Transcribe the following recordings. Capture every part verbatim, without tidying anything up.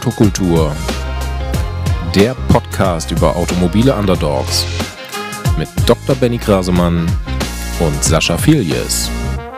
Autokultur, der Podcast über automobile Underdogs mit Doktor Benny Grasemann und Sascha Filjes.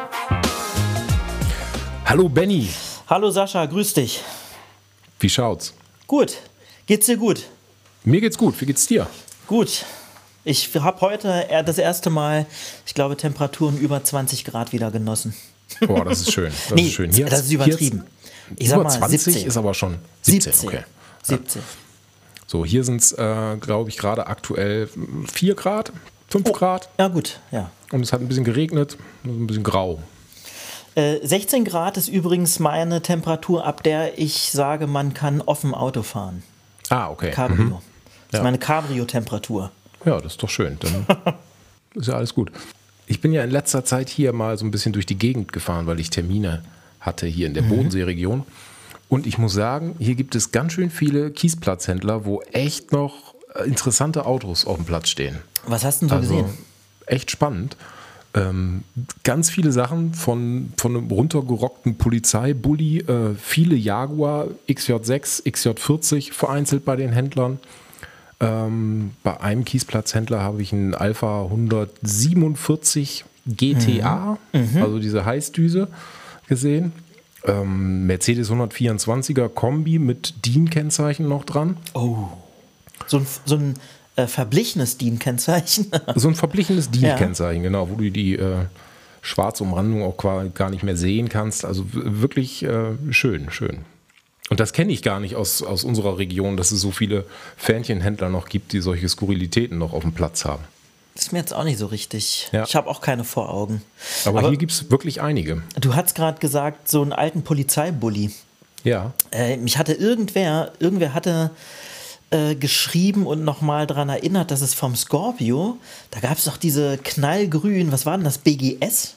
Hallo Benny. Hallo Sascha, grüß dich. Wie schaut's? Gut. Geht's dir gut? Mir geht's gut. Wie geht's dir? Gut. Ich habe heute das erste Mal, ich glaube, Temperaturen über zwanzig Grad wieder genossen. Boah, das ist schön. Das nee, ist schön. Hier das ist übertrieben. Ich sag über mal zwanzig siebzehn. Ist aber schon siebzehn. siebzehn. Okay. siebzehn. So, hier sind es, äh, glaube ich, gerade aktuell vier Grad, fünf Oh, Grad. Ja gut, ja. Und es hat ein bisschen geregnet, ein bisschen grau. Äh, sechzehn Grad ist übrigens meine Temperatur, ab der ich sage, man kann offen Auto fahren. Ah, okay. Cabrio. Mhm. Das Ja. ist meine Cabrio-Temperatur. Ja, das ist doch schön. Dann ist ja alles gut. Ich bin ja in letzter Zeit hier mal so ein bisschen durch die Gegend gefahren, weil ich Termine hatte hier in der Mhm. Bodenseeregion. Und ich muss sagen, hier gibt es ganz schön viele Kiesplatzhändler, wo echt noch interessante Autos auf dem Platz stehen. Was hast du denn so Also gesehen? echt spannend. Ähm, ganz viele Sachen von, von einem runtergerockten Polizeibully, äh, viele Jaguar X J sechs, X J vierzig vereinzelt bei den Händlern. Ähm, bei einem Kiesplatzhändler habe ich einen Alpha hundertsiebenundvierzig G T A, Mhm. also diese Heißdüse, gesehen. Ähm, Mercedes hundertvierundzwanziger Kombi mit D I N-Kennzeichen noch dran. Oh. So ein, so ein äh, verblichenes D I N-Kennzeichen. So ein verblichenes D I Ja. N-Kennzeichen, genau, wo du die äh, schwarze Umrandung auch qua- gar nicht mehr sehen kannst. Also w- wirklich äh, schön, schön. Und das kenne ich gar nicht aus, aus unserer Region, dass es so viele Fähnchenhändler noch gibt, die solche Skurrilitäten noch auf dem Platz haben. Das ist mir jetzt auch nicht so richtig. Ja. Ich habe auch keine vor Augen. Aber, Aber hier gibt es wirklich einige. du hast gerade gesagt, so einen alten Polizeibully. Ja. Äh, mich hatte irgendwer, irgendwer hatte äh, geschrieben und nochmal daran erinnert, dass es vom Scorpio, da gab es doch diese knallgrün, was war denn das, B G S?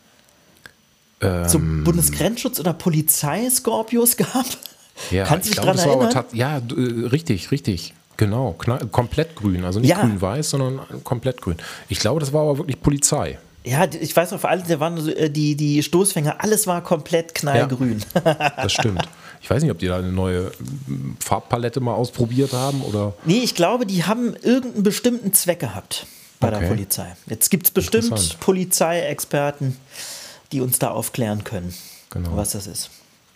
Ähm, So Bundesgrenzschutz oder Polizei-Scorpios gab? ja, Kannst du ich dich glaube, dran das war aber erinnern? tat- Ja, d- äh, richtig, richtig. Genau, knall, komplett grün. Also nicht Ja. grün-weiß, sondern komplett grün. Ich glaube, das war aber wirklich Polizei. Ja, ich weiß noch, für alle, da waren so, äh, die, die Stoßfänger, alles war komplett knallgrün. Das stimmt. Ich weiß nicht, ob die da eine neue mm, Farbpalette mal ausprobiert haben oder. Nee, ich glaube, die haben irgendeinen bestimmten Zweck gehabt bei Okay. der Polizei. Jetzt gibt es bestimmt Interessant. Polizeiexperten, die uns da aufklären können, Genau. was das ist.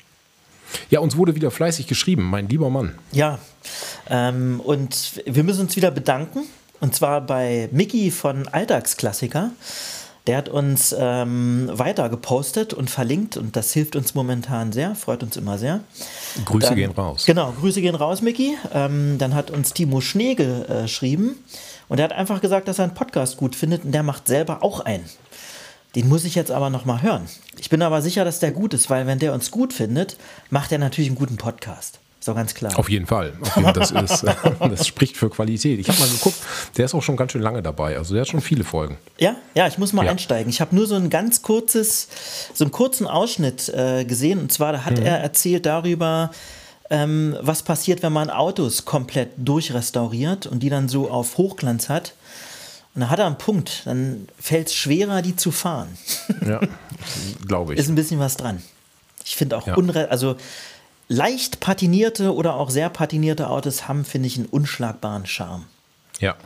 Ja, uns wurde wieder fleißig geschrieben, mein lieber Mann. Ja, ähm, und wir müssen uns wieder bedanken. Und zwar bei Micky von Alltagsklassiker. Der hat uns ähm, weiter gepostet und verlinkt und das hilft uns momentan sehr, freut uns immer sehr. Grüße Dann- gehen raus. Genau, Grüße gehen raus, Micky. Ähm, dann hat uns Timo Schnee geschrieben und er hat einfach gesagt, dass er einen Podcast gut findet und der macht selber auch einen. Den muss ich jetzt aber noch mal hören. Ich bin aber sicher, dass der gut ist, weil wenn der uns gut findet, macht er natürlich einen guten Podcast. Ist doch ganz klar. Auf jeden Fall. Auf jeden, das, ist, das spricht für Qualität. Ich habe mal geguckt, der ist auch schon ganz schön lange dabei. Also der hat schon viele Folgen. Ja, ja, ich muss mal Ja. einsteigen. Ich habe nur so ein ganz kurzes, so einen kurzen Ausschnitt äh, gesehen. Und zwar, da hat Mhm. er erzählt darüber, ähm, was passiert, wenn man Autos komplett durchrestauriert und die dann so auf Hochglanz hat. Und da hat er einen Punkt. Dann fällt es schwerer, die zu fahren. Ja, glaube ich. Ist ein bisschen was dran. Ich finde auch, Ja. unre also leicht patinierte oder auch sehr patinierte Autos haben, finde ich, einen unschlagbaren Charme. Ja.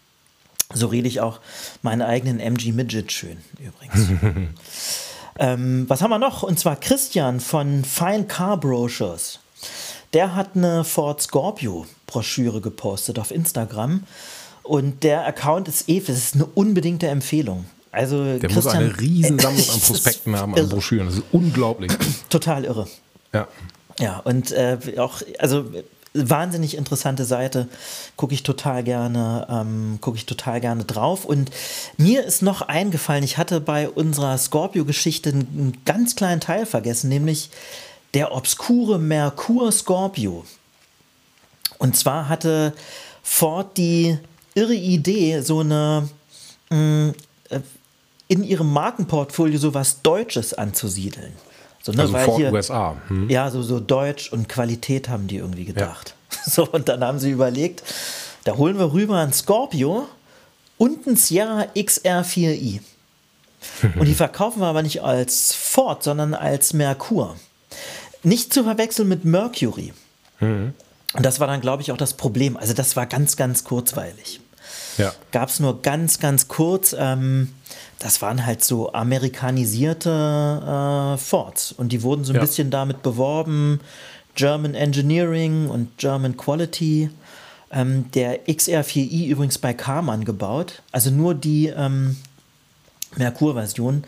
So rede ich auch meinen eigenen M G Midget schön, übrigens. ähm, was haben wir noch? Und zwar Christian von Fine Car Brochures. Der hat eine Ford Scorpio Broschüre gepostet auf Instagram. Und der Account ist eh, das ist eine unbedingte Empfehlung. Also Der Christian, muss eine Riesensammlung an Das ist Prospekten haben, an irre. Broschüren. Das ist unglaublich. Total irre. Ja. Ja, und äh, auch, also wahnsinnig interessante Seite, gucke ich total gerne, ähm, gucke ich total gerne drauf. Und mir ist noch eingefallen, ich hatte bei unserer Scorpio-Geschichte einen, einen ganz kleinen Teil vergessen, nämlich der obskure Merkur Scorpio. Und zwar hatte Ford die irre Idee, so eine mh, äh, in ihrem Markenportfolio so was Deutsches anzusiedeln. So, ne, Also weil Ford hier- U S A. Hm. ja, so, so Deutsch und Qualität haben die irgendwie gedacht. So, und dann haben sie überlegt, da holen wir rüber ein Scorpio und ein Sierra X R vier i. Und die verkaufen wir aber nicht als Ford, sondern als Merkur. Nicht zu verwechseln mit Mercury. Mhm. Und das war dann, glaube ich, auch das Problem. Also das war ganz, ganz kurzweilig. Ja. Gab es nur ganz, ganz kurz. Ähm, das waren halt so amerikanisierte äh, Fords. Und die wurden so ein ja. bisschen damit beworben. German Engineering und German Quality. Ähm, der X R vier i übrigens bei Karmann gebaut. Also nur die ähm, Merkur-Version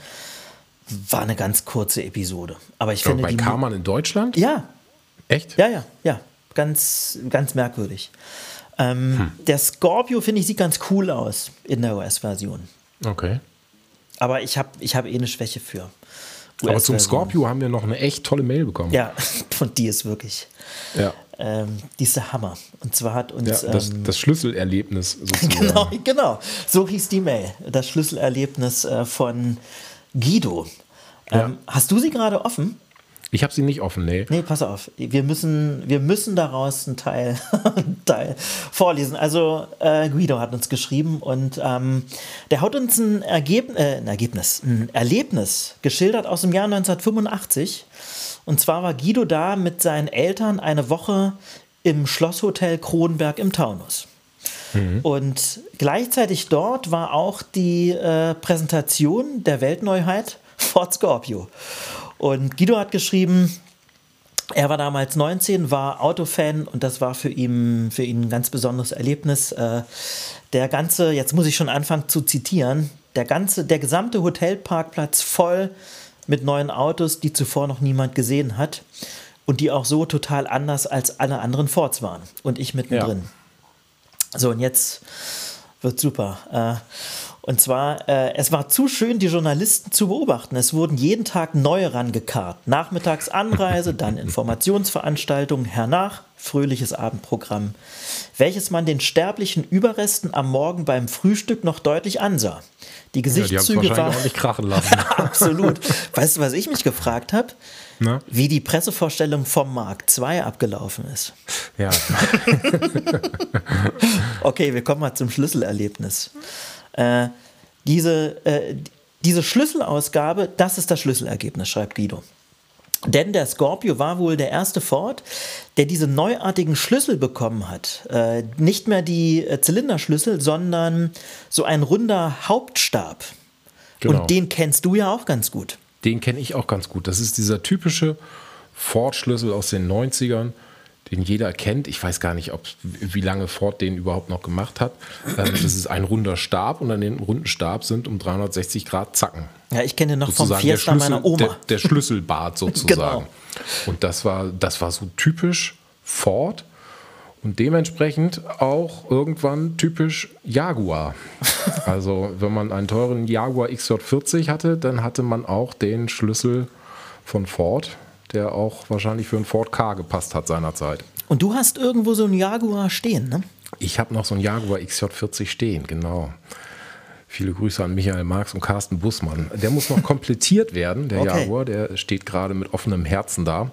war eine ganz kurze Episode. Aber ich ja, finde bei die Karmann in Deutschland? Ja. Echt? Ja, ja, ja. Ganz, ganz merkwürdig. Ähm, hm. Der Scorpio, finde ich, sieht ganz cool aus in der U S-Version. Okay. Aber ich habe ich hab eh eine Schwäche für U S-Version. Aber zum Scorpio haben wir noch eine echt tolle Mail bekommen. Ja, und die ist wirklich. Ja. Ähm, die ist der Hammer. Und zwar hat uns. Ja, das, ähm, das Schlüsselerlebnis sozusagen. Genau, genau. So hieß die Mail. Das Schlüsselerlebnis äh, von Guido. Ähm, Ja. Hast du sie gerade offen? Ich habe sie nicht offen, nee. Nee, pass auf. Wir müssen, wir müssen daraus einen Teil, einen Teil vorlesen. Also äh, Guido hat uns geschrieben und ähm, der hat uns ein, Ergeb äh, ein Ergebnis, ein Erlebnis geschildert aus dem Jahr neunzehnhundertfünfundachtzig. Und zwar war Guido da mit seinen Eltern eine Woche im Schlosshotel Kronberg im Taunus. Mhm. Und gleichzeitig dort war auch die äh, Präsentation der Weltneuheit Ford Scorpio. Und Guido hat geschrieben, er war damals neunzehn, war Autofan und das war für ihn, für ihn ein ganz besonderes Erlebnis. Äh, der ganze, jetzt muss ich schon anfangen zu zitieren, der ganze, der gesamte Hotelparkplatz voll mit neuen Autos, die zuvor noch niemand gesehen hat und die auch so total anders als alle anderen Fords waren. Und ich mittendrin. Ja. So, und jetzt wird super. Äh, Und zwar, äh, es war zu schön, die Journalisten zu beobachten. Es wurden jeden Tag neue rangekarrt. Nachmittags Anreise, dann Informationsveranstaltungen, hernach fröhliches Abendprogramm, welches man den sterblichen Überresten am Morgen beim Frühstück noch deutlich ansah. Die Gesichtszüge ja, die waren... auch nicht krachen lassen. Absolut. Weißt du, was ich mich gefragt habe? Wie die Pressevorstellung vom Mark zwei abgelaufen ist. Ja. Okay, wir kommen mal zum Schlüsselerlebnis. Äh, diese, äh, diese Schlüsselausgabe, das ist das Schlüsselergebnis, schreibt Guido. Denn der Scorpio war wohl der erste Ford, der diese neuartigen Schlüssel bekommen hat. Äh, nicht mehr die äh, Zylinderschlüssel, sondern so ein runder Hauptstab. Genau. Und den kennst du ja auch ganz gut. Den kenne ich auch ganz gut. Das ist dieser typische Ford-Schlüssel aus den neunzigern, den jeder kennt. Ich weiß gar nicht, ob, wie lange Ford den überhaupt noch gemacht hat. Das ist ein runder Stab und an dem runden Stab sind um dreihundertsechzig Grad Zacken. Ja, ich kenne den noch sozusagen vom Fiesta meiner Oma. Der, der Schlüsselbart sozusagen. Genau. Und das war, das war so typisch Ford und dementsprechend auch irgendwann typisch Jaguar. Also wenn man einen teuren Jaguar X J vierzig hatte, dann hatte man auch den Schlüssel von Ford, der auch wahrscheinlich für einen Ford Ka gepasst hat seinerzeit. Und du hast irgendwo so einen Jaguar stehen, ne? Ich habe noch so einen Jaguar X J vierzig stehen, genau. Viele Grüße an Michael Marx und Carsten Bussmann. Der muss noch komplettiert werden, der okay. Jaguar. Der steht gerade mit offenem Herzen da.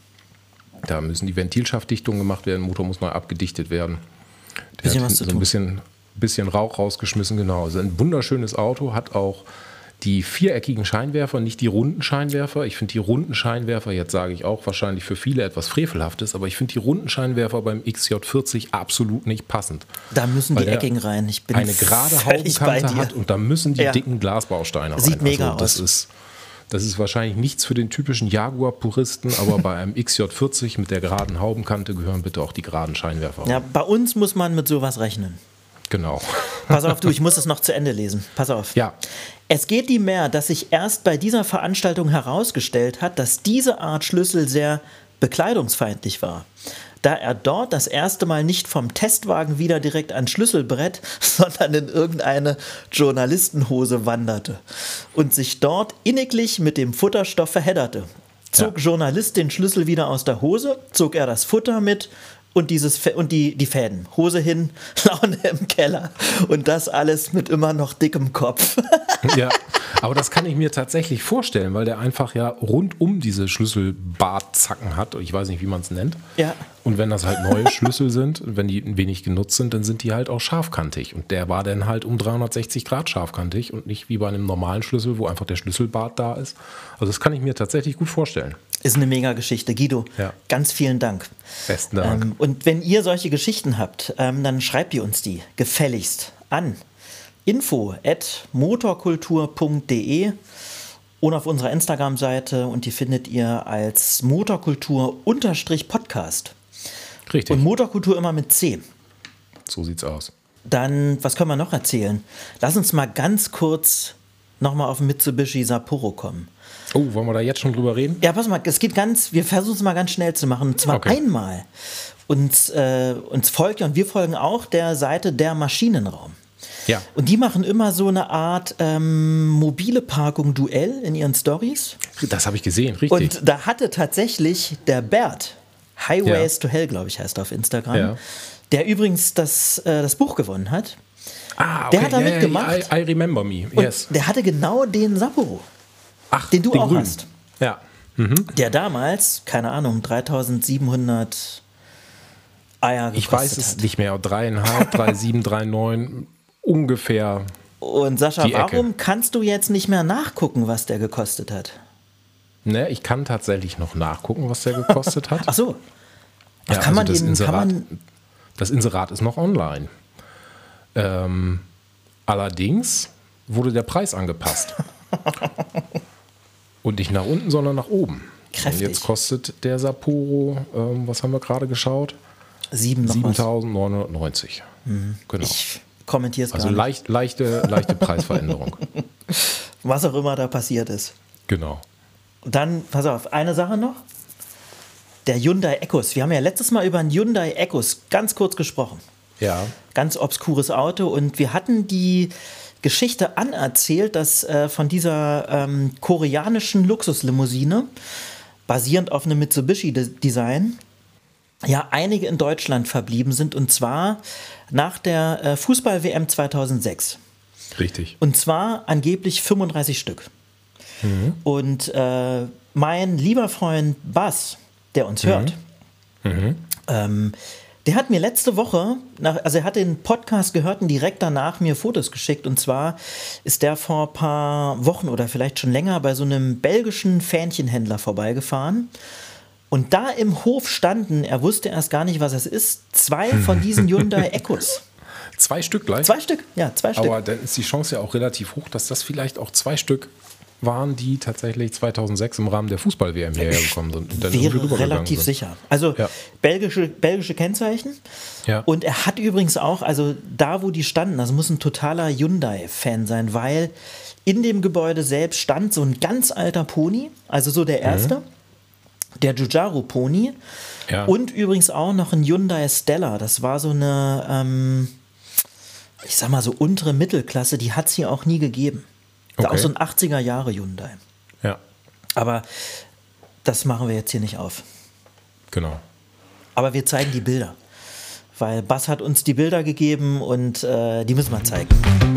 Da müssen die Ventilschaftdichtungen gemacht werden, der Motor muss neu abgedichtet werden. Der bisschen hat was zu so ein tun. bisschen, bisschen Rauch rausgeschmissen, genau. Also ein wunderschönes Auto, hat auch die viereckigen Scheinwerfer, nicht die runden Scheinwerfer. Ich finde die runden Scheinwerfer, jetzt sage ich auch wahrscheinlich für viele etwas Frevelhaftes, aber ich finde die runden Scheinwerfer beim X J vierzig absolut nicht passend. Da müssen die eckigen rein. Ich bin eine gerade Haubenkante hat und da müssen die ja. dicken Glasbausteine rein. Sieht mega also das aus. Ist, das ist wahrscheinlich nichts für den typischen Jaguar-Puristen, aber bei einem X J vierzig mit der geraden Haubenkante gehören bitte auch die geraden Scheinwerfer. Ja, bei uns muss man mit sowas rechnen. Genau. Pass auf, du, ich muss es noch zu Ende lesen. Pass auf. Ja. Es geht ihm mehr, dass sich erst bei dieser Veranstaltung herausgestellt hat, dass diese Art Schlüssel sehr bekleidungsfeindlich war. Da er dort das erste Mal nicht vom Testwagen wieder direkt ans Schlüsselbrett, sondern in irgendeine Journalistenhose wanderte und sich dort inniglich mit dem Futterstoff verhedderte. Zog ja. Journalist den Schlüssel wieder aus der Hose, zog er das Futter mit und, dieses, und die, die Fäden. Hose hin, Laune im Keller. Und das alles mit immer noch dickem Kopf. Ja, aber das kann ich mir tatsächlich vorstellen, weil der einfach ja rund um diese Schlüsselbartzacken hat. Ich weiß nicht, wie man es nennt. Ja. Und wenn das halt neue Schlüssel sind, wenn die ein wenig genutzt sind, dann sind die halt auch scharfkantig. Und der war dann halt um dreihundertsechzig Grad scharfkantig und nicht wie bei einem normalen Schlüssel, wo einfach der Schlüsselbart da ist. Also das kann ich mir tatsächlich gut vorstellen. Ist eine mega Geschichte. Guido, Ja. ganz vielen Dank. Besten Dank. Ähm, und wenn ihr solche Geschichten habt, ähm, dann schreibt ihr uns die gefälligst an info at motorkultur punkt de und auf unserer Instagram-Seite, und die findet ihr als Motorkultur-Podcast. Richtig, Und Motorkultur immer mit C. so sieht's aus. Dann, was können wir noch erzählen? Lass uns mal ganz kurz nochmal auf Mitsubishi Sapporo kommen. Oh, wollen wir da jetzt schon drüber reden? Ja, pass mal, es geht ganz, wir versuchen es mal ganz schnell zu machen. Und zwar Okay. einmal. Uns, äh, uns folgt ja, und wir folgen auch der Seite Der Maschinenraum. Ja. Und die machen immer so eine Art ähm, mobile Parkung Duell in ihren Stories. Das habe ich gesehen, richtig. Und da hatte tatsächlich der Bert, Highways Ja. to Hell, glaube ich, heißt er auf Instagram, Ja. der übrigens das, äh, das Buch gewonnen hat. ah, der hat da ja, ja, mitgemacht. I, I remember me, Und yes. der hatte genau den Sapporo, Ach, den du auch grünen. hast. Ja. Der damals, keine Ahnung, dreitausendsiebenhundert Eier gekostet Ich weiß es hat. nicht mehr. Dreieinhalb, drei sieben, drei neun, ungefähr. Und Sascha, Die Ecke. warum kannst du jetzt nicht mehr nachgucken, was der gekostet hat? Ne, ich kann tatsächlich noch nachgucken, was der gekostet hat. Ach so. Was Ja, kann, also man das den, kann Inserat, man. das Inserat ist noch online. Ähm, allerdings wurde der Preis angepasst. Und nicht nach unten, sondern nach oben. Kräftig. Und jetzt kostet der Sapporo, ähm, was haben wir gerade geschaut? Sieben noch was. siebentausendneunhundertneunzig. Genau. Ich kommentiere es Also gar nicht. leicht, leichte, leichte Preisveränderung. Was auch immer da passiert ist. Genau. Und dann, pass auf, eine Sache noch. Der Hyundai Ecos. Wir haben ja letztes Mal über einen Hyundai Ecos ganz kurz gesprochen. Ja. Ganz obskures Auto, und wir hatten die Geschichte anerzählt, dass äh, von dieser ähm, koreanischen Luxuslimousine, basierend auf einem Mitsubishi-Design, ja einige in Deutschland verblieben sind, und zwar nach der äh, Fußball-W M zweitausendsechs. Richtig. Und zwar angeblich fünfunddreißig Stück. Und äh, mein lieber Freund Bas, der uns hört, ähm, der hat mir letzte Woche, nach, also er hat den Podcast gehört und direkt danach mir Fotos geschickt. Und zwar ist der vor ein paar Wochen oder vielleicht schon länger bei so einem belgischen Fähnchenhändler vorbeigefahren. Und da im Hof standen, er wusste erst gar nicht, was es ist, zwei von diesen Hyundai Ecos. Zwei Stück gleich. Zwei Stück, ja, zwei Stück. Aber dann ist die Chance ja auch relativ hoch, dass das vielleicht auch zwei Stück waren, die tatsächlich zweitausendsechs im Rahmen der Fußball-W M hierher gekommen sind. Und dann irgendwie Wäre rübergegangen relativ sind. sicher. Also Ja. belgische, belgische Kennzeichen. Ja. Und er hat übrigens auch, also da, wo die standen, das muss ein totaler Hyundai-Fan sein, weil in dem Gebäude selbst stand so ein ganz alter Pony, also so der erste, der Giugiaro-Pony. Ja. Und übrigens auch noch ein Hyundai Stella. Das war so eine, ähm, ich sag mal so untere Mittelklasse, die hat es hier auch nie gegeben. Das ist Okay. auch so ein achtziger Jahre Hyundai. Ja, Aber das machen wir jetzt hier nicht auf. genau. Aber wir zeigen die Bilder. Weil Bas hat uns die Bilder gegeben, und äh, die müssen wir zeigen.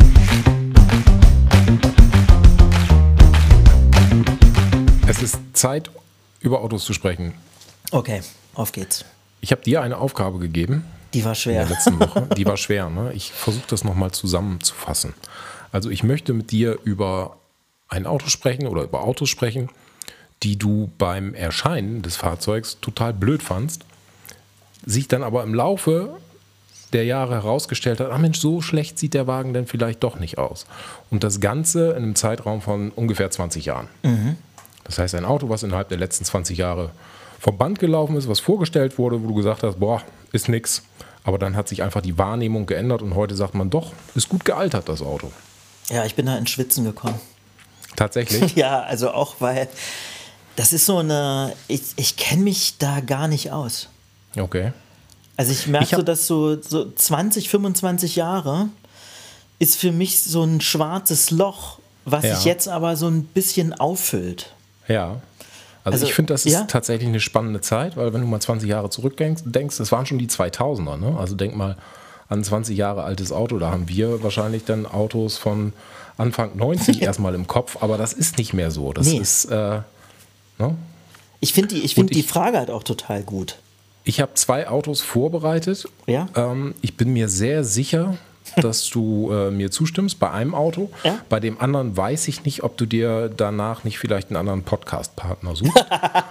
Es ist Zeit, über Autos zu sprechen. Okay, auf geht's. Ich habe dir eine Aufgabe gegeben Die war in schwer. der letzten Woche. Die war schwer. Ne? Ich versuche das nochmal zusammenzufassen. Also ich möchte mit dir über ein Auto sprechen oder über Autos sprechen, die du beim Erscheinen des Fahrzeugs total blöd fandst, sich dann aber im Laufe der Jahre herausgestellt hat, ach Mensch, so schlecht sieht der Wagen denn vielleicht doch nicht aus. Und das Ganze in einem Zeitraum von ungefähr zwanzig Jahren. Das heißt, ein Auto, was innerhalb der letzten zwanzig Jahre vom Band gelaufen ist, was vorgestellt wurde, wo du gesagt hast, boah, ist nix. Aber dann hat sich einfach die Wahrnehmung geändert und heute sagt man doch, ist gut gealtert, das Auto. Ja, ich bin da ins Schwitzen gekommen. Tatsächlich? Ja, also auch, weil das ist so eine, ich, ich kenne mich da gar nicht aus. Okay. Also ich merke Ich hab- so, dass so, so zwanzig, fünfundzwanzig Jahre ist für mich so ein schwarzes Loch, was Ja. sich jetzt aber so ein bisschen auffüllt. Ja. Also, Also, ich finde, das ist ja. tatsächlich eine spannende Zeit, weil wenn du mal zwanzig Jahre zurückdenkst, denkst, das waren schon die zweitausender. Ne? Also denk mal an ein zwanzig Jahre altes Auto. Da haben wir wahrscheinlich dann Autos von Anfang neunzig erstmal im Kopf, aber das ist nicht mehr so. Das Nee. ist, äh, ne? Ich finde die, ich find Und die ich- Frage halt auch total gut. Ich habe zwei Autos vorbereitet. Ja? Ähm, ich bin mir sehr sicher, dass du äh, mir zustimmst bei einem Auto. Ja? Bei dem anderen weiß ich nicht, ob du dir danach nicht vielleicht einen anderen Podcast-Partner suchst.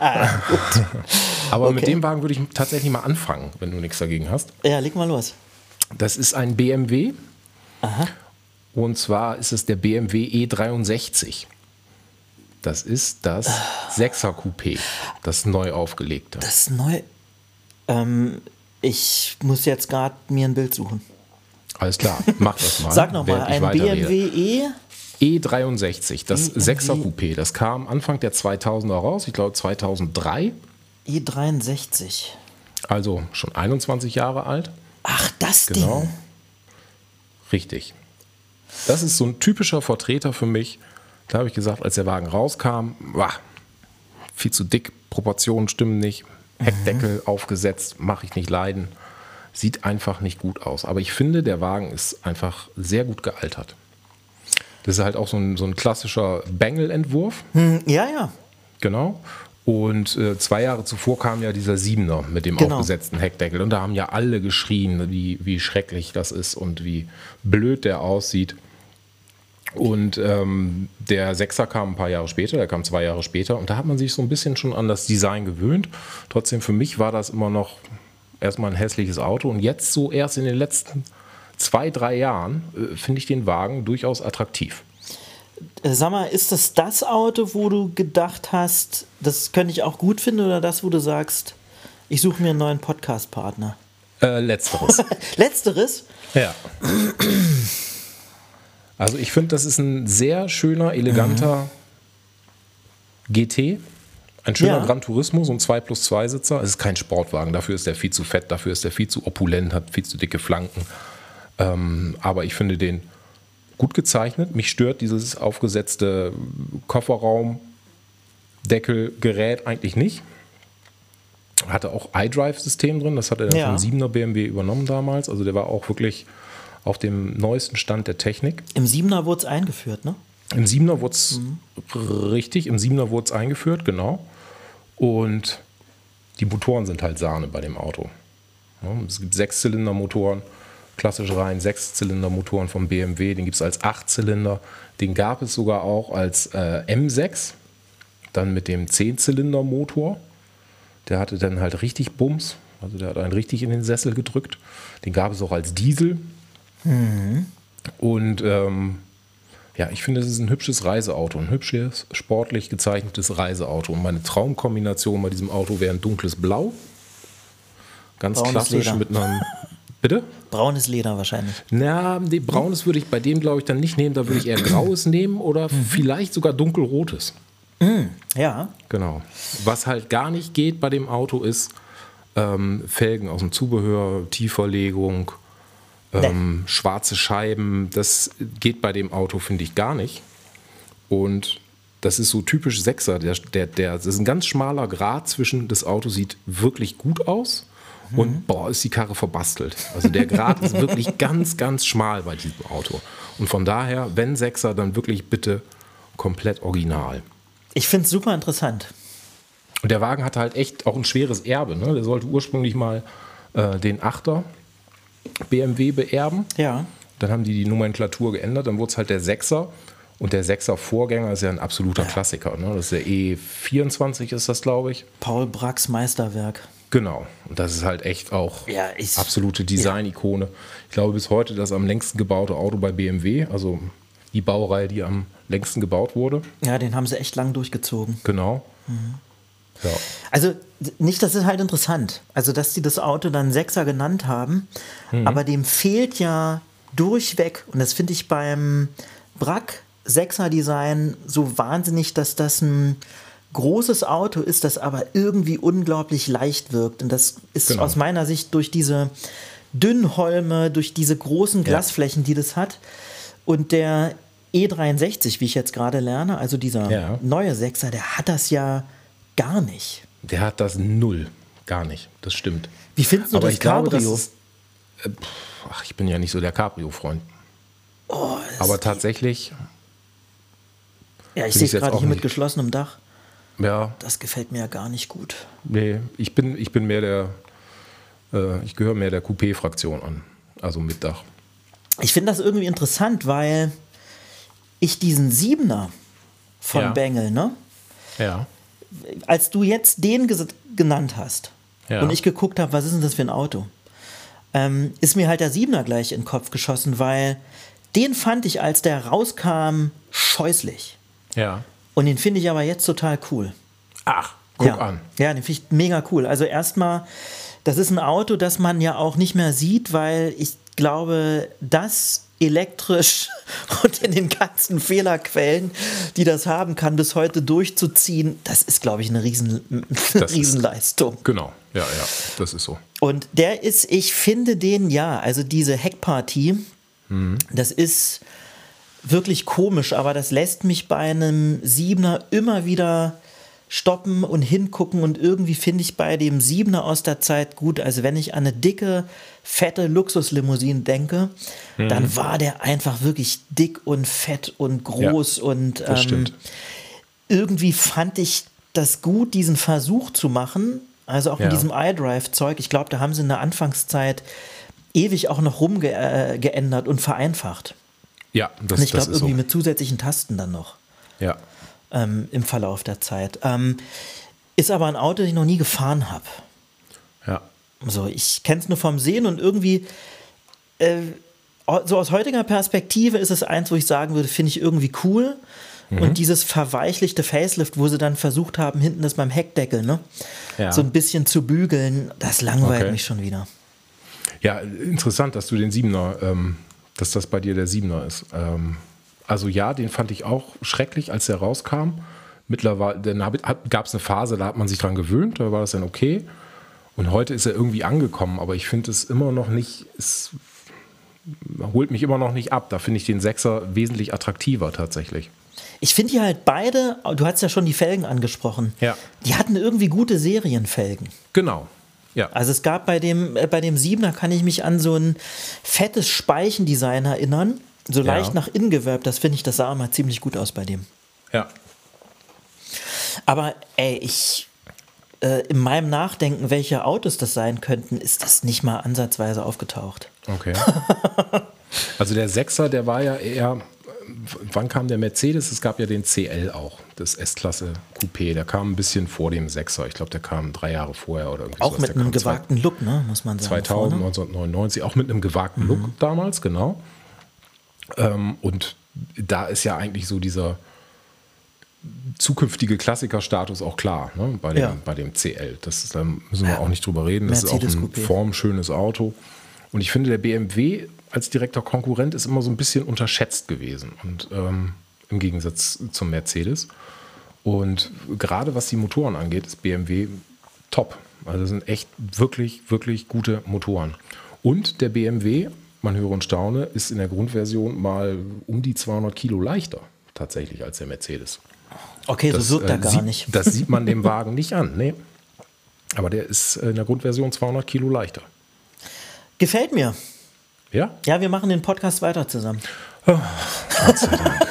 Aber Okay. mit dem Wagen würde ich tatsächlich mal anfangen, wenn du nichts dagegen hast. Ja, leg mal los. Das ist ein B M W. Aha. Und zwar ist es der B M W E dreiundsechzig. Das ist das sechser Coupé, das neu aufgelegte. Das ist neu. Ähm, ich muss jetzt gerade mir ein Bild suchen. Alles klar, mach das mal. Sag nochmal, während ich ein B M weiterrede. W E. E dreiundsechzig, das B M W sechser Coupé. Das kam Anfang der zweitausender raus, ich glaube zweitausenddrei. E dreiundsechzig. Also schon einundzwanzig Jahre alt. Ach, das Genau. Ding. Richtig. Das ist so ein typischer Vertreter für mich. Da habe ich gesagt, als der Wagen rauskam, wah, viel zu dick, Proportionen stimmen nicht, Heckdeckel mhm. aufgesetzt, mache ich nicht leiden. Sieht einfach nicht gut aus. Aber ich finde, der Wagen ist einfach sehr gut gealtert. Das ist halt auch so ein, so ein klassischer Bengal-Entwurf. Hm, ja, ja. Genau. Und äh, zwei Jahre zuvor kam ja dieser Siebener mit dem Genau. aufgesetzten Heckdeckel. Und da haben ja alle geschrien, wie, wie schrecklich das ist und wie blöd der aussieht. Und ähm, der Sechser kam ein paar Jahre später, der kam zwei Jahre später. Und da hat man sich so ein bisschen schon an das Design gewöhnt. Trotzdem, für mich war das immer noch erstmal ein hässliches Auto. Und jetzt so erst in den letzten zwei, drei Jahren äh, finde ich den Wagen durchaus attraktiv. Äh, Sag mal, ist das das Auto, wo du gedacht hast, das könnte ich auch gut finden, oder das, wo du sagst, ich suche mir einen neuen Podcast-Partner? Äh, letzteres. Letzteres? Ja. Also ich finde, das ist ein sehr schöner, eleganter mhm. G T. Ein schöner Ja. Gran Turismo, so ein zwei plus zwei Sitzer. Es ist kein Sportwagen, dafür ist der viel zu fett, dafür ist der viel zu opulent, hat viel zu dicke Flanken. Ähm, aber ich finde den gut gezeichnet. Mich stört dieses aufgesetzte Kofferraumdeckelgerät eigentlich nicht. Hatte auch iDrive-System drin, das hat er Ja. vom siebener B M W übernommen damals. Also der war auch wirklich auf dem neuesten Stand der Technik. Im Siebener wurde es eingeführt, ne? Im siebener wurde es mhm. richtig, im siebener wurde es eingeführt, genau. Und die Motoren sind halt Sahne bei dem Auto. Ja, es gibt Sechszylindermotoren, klassische Reihen Sechszylindermotoren vom B M W, den gibt es als Achtzylinder. Den gab es sogar auch als äh, M sechs, dann mit dem Zehnzylindermotor. Der hatte dann halt richtig Bums, also der hat einen richtig in den Sessel gedrückt. Den gab es auch als Diesel. Mhm. Und ähm, ja, ich finde, es ist ein hübsches Reiseauto, ein hübsches, sportlich gezeichnetes Reiseauto. Und meine Traumkombination bei diesem Auto wäre ein dunkles Blau. Ganz Braunes klassisch Leder. mit einem... Bitte? Braunes Leder wahrscheinlich. Na, nee, braunes würde ich bei dem, glaube ich, dann nicht nehmen. Da würde ich eher graues nehmen oder vielleicht sogar dunkelrotes. Mhm. Ja. Genau. Was halt gar nicht geht bei dem Auto ist ähm, Felgen aus dem Zubehör, Tieferlegung, ähm, nee. schwarze Scheiben. Das geht bei dem Auto, finde ich, gar nicht. Und das ist so typisch Sechser. Der, der, der, das ist ein ganz schmaler Grat zwischen, das Auto sieht wirklich gut aus und boah, ist die Karre verbastelt. Also der Grat ist wirklich ganz, ganz schmal bei diesem Auto. Und von daher, wenn Sechser, dann wirklich bitte komplett original. Ich finde es super interessant. Und der Wagen hatte halt echt auch ein schweres Erbe. Ne? Der sollte ursprünglich mal äh, den Achter B M W beerben. Ja. Dann haben die die Nomenklatur geändert. Dann wurde es halt der Sechser. Und der Sechser-Vorgänger ist ja ein absoluter Klassiker. Ne? Das ist der E vierundzwanzig, ist das, glaube ich. Paul Bracks Meisterwerk. Genau. Und das ist halt echt auch Ja, ich- absolute Design-Ikone. Ich glaube bis heute das am längsten gebaute Auto bei B M W. Also die Baureihe, die am längsten gebaut wurde. Ja, den haben sie echt lang durchgezogen. Genau. Ja. Also nicht, das ist halt interessant. Also, dass die das Auto dann Sechser genannt haben, aber dem fehlt ja durchweg, und das finde ich beim Brack Sechser Design so wahnsinnig, dass das ein großes Auto ist, das aber irgendwie unglaublich leicht wirkt. Und das ist Genau. aus meiner Sicht durch diese Dünnholme, durch diese großen Glasflächen, die das hat. Und der E dreiundsechzig, wie ich jetzt gerade lerne, also dieser Ja. neue Sechser, der hat das ja gar nicht. Der hat das null. Gar nicht. Das stimmt. Wie findest du Aber das ich glaube, das Cabrio? ist, äh, pff, ach, ich bin ja nicht so der Cabrio-Freund. Oh, das Aber ist- tatsächlich, ja, ich find sehe ich's es jetzt gerade auch hier mit nicht. geschlossenem Dach. ja, Das gefällt mir ja gar nicht gut. nee, ich bin, ich bin mehr der, äh, ich gehöre mehr der Coupé-Fraktion an. Also mit Dach. ich finde das irgendwie interessant, weil ich diesen Siebener von Ja. Bengel, ne? Ja. Als du jetzt den ges- genannt hast Ja. und ich geguckt habe, was ist denn das für ein Auto, ähm, ist mir halt der Siebener gleich in den Kopf geschossen, weil den fand ich, als der rauskam, scheußlich. Ja. Und den finde ich aber jetzt total cool. Ach, guck ja. an. Ja, den finde ich mega cool. Also erstmal, das ist ein Auto, das man ja auch nicht mehr sieht, weil ich glaube, das elektrisch und in den ganzen Fehlerquellen, die das haben kann, bis heute durchzuziehen, das ist, glaube ich, eine Riesen, Das Riesenleistung. Ist, genau, ja, ja, das ist so. Und der ist, ich finde den, ja, also diese Heckpartie, mhm. das ist wirklich komisch, aber das lässt mich bei einem Siebener immer wieder stoppen und hingucken und irgendwie finde ich bei dem Siebener aus der Zeit gut, also wenn ich an eine dicke, fette Luxuslimousine denke, mhm. dann war der einfach wirklich dick und fett und groß ja, und ähm, irgendwie fand ich das gut, diesen Versuch zu machen, also auch ja. mit diesem iDrive-Zeug, ich glaube, da haben sie in der Anfangszeit ewig auch noch rumgeändert und vereinfacht. Ja, das, und ich glaube das ist irgendwie so. mit zusätzlichen Tasten dann noch. Ja. Ähm, im Verlauf der Zeit. Ähm, ist aber ein Auto, das ich noch nie gefahren habe. Ja. So, ich kenne es nur vom Sehen und irgendwie äh, so aus heutiger Perspektive ist es eins, wo ich sagen würde, finde ich irgendwie cool. Mhm. Und dieses verweichlichte Facelift, wo sie dann versucht haben, hinten das beim Heckdeckel, ne? Ja. So ein bisschen zu bügeln, das langweilt okay. mich schon wieder. Ja, interessant, dass du den Siebener, ähm, dass das bei dir der Siebener ist. Ähm, Also ja, den fand ich auch schrecklich, als der rauskam. Mittlerweile gab es eine Phase, da hat man sich dran gewöhnt, da war das dann okay. Und heute ist er irgendwie angekommen, aber ich finde es immer noch nicht, es holt mich immer noch nicht ab. Da finde ich den Sechser wesentlich attraktiver tatsächlich. Ich finde die halt beide, du hast ja schon die Felgen angesprochen, ja. die hatten irgendwie gute Serienfelgen. Genau. Ja. Also es gab bei dem, äh, bei dem Siebener, kann ich mich an so ein fettes Speichendesign erinnern. So leicht ja. nach innen gewölbt, das finde ich, das sah immer ziemlich gut aus bei dem. Ja. Aber ey, ich, äh, in meinem Nachdenken, welche Autos das sein könnten, ist das nicht mal ansatzweise aufgetaucht. Okay. Also der Sechser, der war ja eher, wann kam der Mercedes? Es gab ja den C L auch, das S-Klasse Coupé, der kam ein bisschen vor dem Sechser. Ich glaube, der kam drei Jahre vorher oder irgendwie Auch sowas. mit der einem gewagten zwei, Look, ne, muss man sagen. zweitausend, neunzehnhundertneunundneunzig, auch mit einem gewagten mhm. Look damals, genau. Ähm, und da ist ja eigentlich so dieser zukünftige Klassikerstatus auch klar, ne? bei, dem, ja. bei dem C L. Das ist, da müssen wir ja. auch nicht drüber reden. Das Mercedes ist auch ein Coupé. formschönes Auto. Und ich finde, der B M W als direkter Konkurrent ist immer so ein bisschen unterschätzt gewesen. Und ähm, im Gegensatz zum Mercedes. Und gerade was die Motoren angeht, ist B M W top. Also das sind echt wirklich, wirklich gute Motoren. Und der B M W, man höre und staune, ist in der Grundversion mal um die zweihundert Kilo leichter tatsächlich als der Mercedes. Okay, das, so wirkt er äh, gar sieht, nicht. Das sieht man dem Wagen nicht an, nee. Aber der ist in der Grundversion zweihundert Kilo leichter. Gefällt mir. Ja? Ja, wir machen den Podcast weiter zusammen. Oh, Gott sei Dank.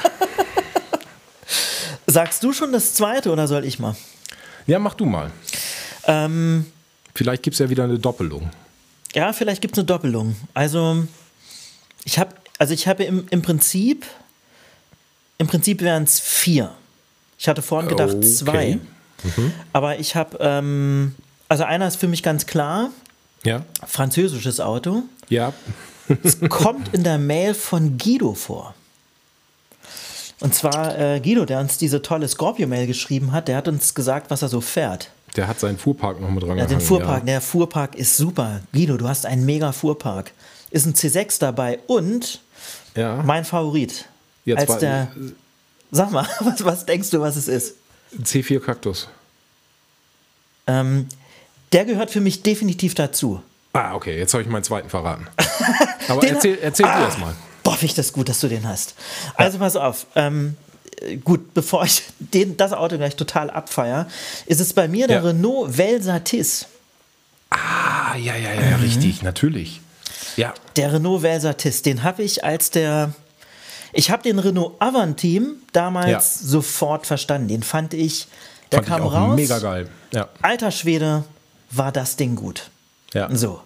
Sagst du schon das zweite oder soll ich mal? Ja, mach du mal. Ähm, Vielleicht gibt es ja wieder eine Doppelung. Ja, vielleicht gibt es eine Doppelung. Also ich habe also ich habe im, im Prinzip im Prinzip wären es vier. Ich hatte vorhin gedacht okay. zwei. Mhm. Aber ich habe ähm, also einer ist für mich ganz klar. Ja. Französisches Auto. Ja. Es kommt in der Mail von Guido vor. Und zwar äh, Guido, der uns diese tolle Scorpio-Mail geschrieben hat, der hat uns gesagt, was er so fährt. Der hat seinen Fuhrpark noch mit dran Ja, gehangen. den Fuhrpark, ja. der Fuhrpark ist super. Guido, du hast einen mega Fuhrpark. Ist ein C sechs dabei und ja. mein Favorit. Jetzt als war, der, sag mal, was, was denkst du, was es ist? C vier Cactus. Ähm, der gehört für mich definitiv dazu. Ah, okay, jetzt habe ich meinen zweiten verraten. Aber Den- erzähl, erzähl Ah. du erst mal. Boah, finde ich das gut, dass du den hast. Also pass auf, ähm, gut, bevor ich den, das Auto gleich total abfeier, ist es bei mir der Ja. Renault Velsatis. Ah, ja, ja, ja, Mhm. richtig, natürlich. Ja, Der Renault Velsatis, den habe ich als der... Ich habe den Renault Avantime damals Ja. sofort verstanden. Den fand ich, der fand kam ich auch raus. mega geil. Ja, Alter Schwede, war das Ding gut. ja. So.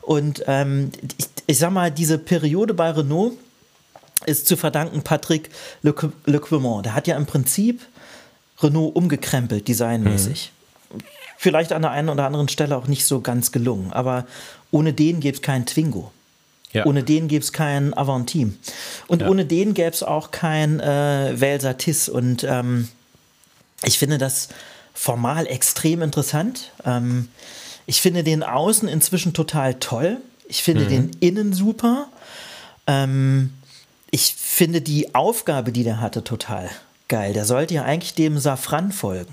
Und ähm, ich, ich sag mal, diese Periode bei Renault ist zu verdanken Patrick Lequ- Lequemont. Der hat ja im Prinzip Renault umgekrempelt, designmäßig. Mhm. Vielleicht an der einen oder anderen Stelle auch nicht so ganz gelungen, aber ohne den gäbe es keinen Twingo. Ja. Ohne den gäbe es kein Avantime. Und ja. ohne den gäbe es auch kein äh, Velsatis. Und ähm, ich finde das formal extrem interessant. Ähm, ich finde den Außen inzwischen total toll. Ich finde mhm. den Innen super. Ähm, ich finde die Aufgabe, die der hatte, total geil. Der sollte ja eigentlich dem Safran folgen.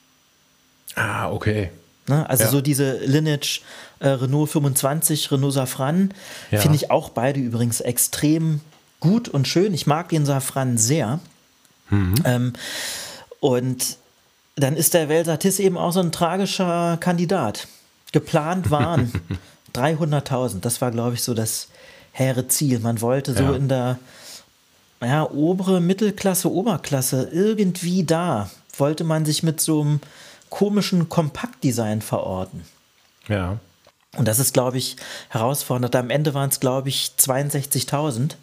Ah, okay. Ne? Also ja. so diese Lineage äh, Renault fünfundzwanzig, Renault Safran, ja. finde ich auch beide übrigens extrem gut und schön. Ich mag den Safran sehr. Mhm. Ähm, und dann ist der Velsatis eben auch so ein tragischer Kandidat. Geplant waren dreihunderttausend. Das war, glaube ich, so das hehre Ziel. Man wollte so ja. in der ja, obere Mittelklasse, Oberklasse, irgendwie da, wollte man sich mit so einem komischen Kompaktdesign verorten. Ja. Und das ist, glaube ich, herausfordernd. Am Ende waren es, glaube ich, zweiundsechzigtausend.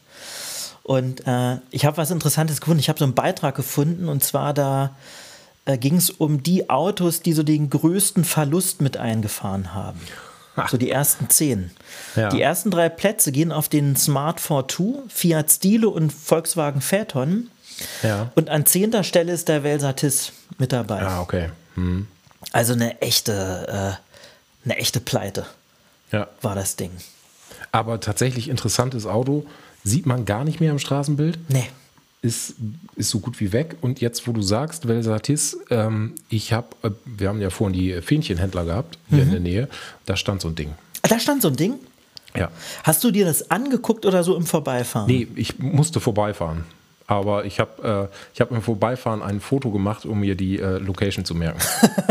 Und äh, ich habe was Interessantes gefunden. Ich habe so einen Beitrag gefunden, und zwar da äh, ging es um die Autos, die so den größten Verlust mit eingefahren haben. Ach. So die ersten zehn. Ja. Die ersten drei Plätze gehen auf den Smart Fortwo, Fiat Stilo und Volkswagen Phaeton. Ja. Und an zehnter Stelle ist der Velsatis mit dabei. Ah, okay. Hm. Also eine echte, äh, eine echte Pleite ja. war das Ding. Aber tatsächlich interessantes Auto. Sieht man gar nicht mehr im Straßenbild. Nee. Ist, ist so gut wie weg. Und jetzt, wo du sagst, Velsatis, ähm, ich habe, äh, wir haben ja vorhin die Fähnchenhändler gehabt, hier mhm. in der Nähe, da stand so ein Ding. Da stand so ein Ding? Ja. Hast du dir das angeguckt oder so im Vorbeifahren? Nee, ich musste vorbeifahren. Aber ich habe äh, ich hab im Vorbeifahren ein Foto gemacht, um mir die äh, Location zu merken.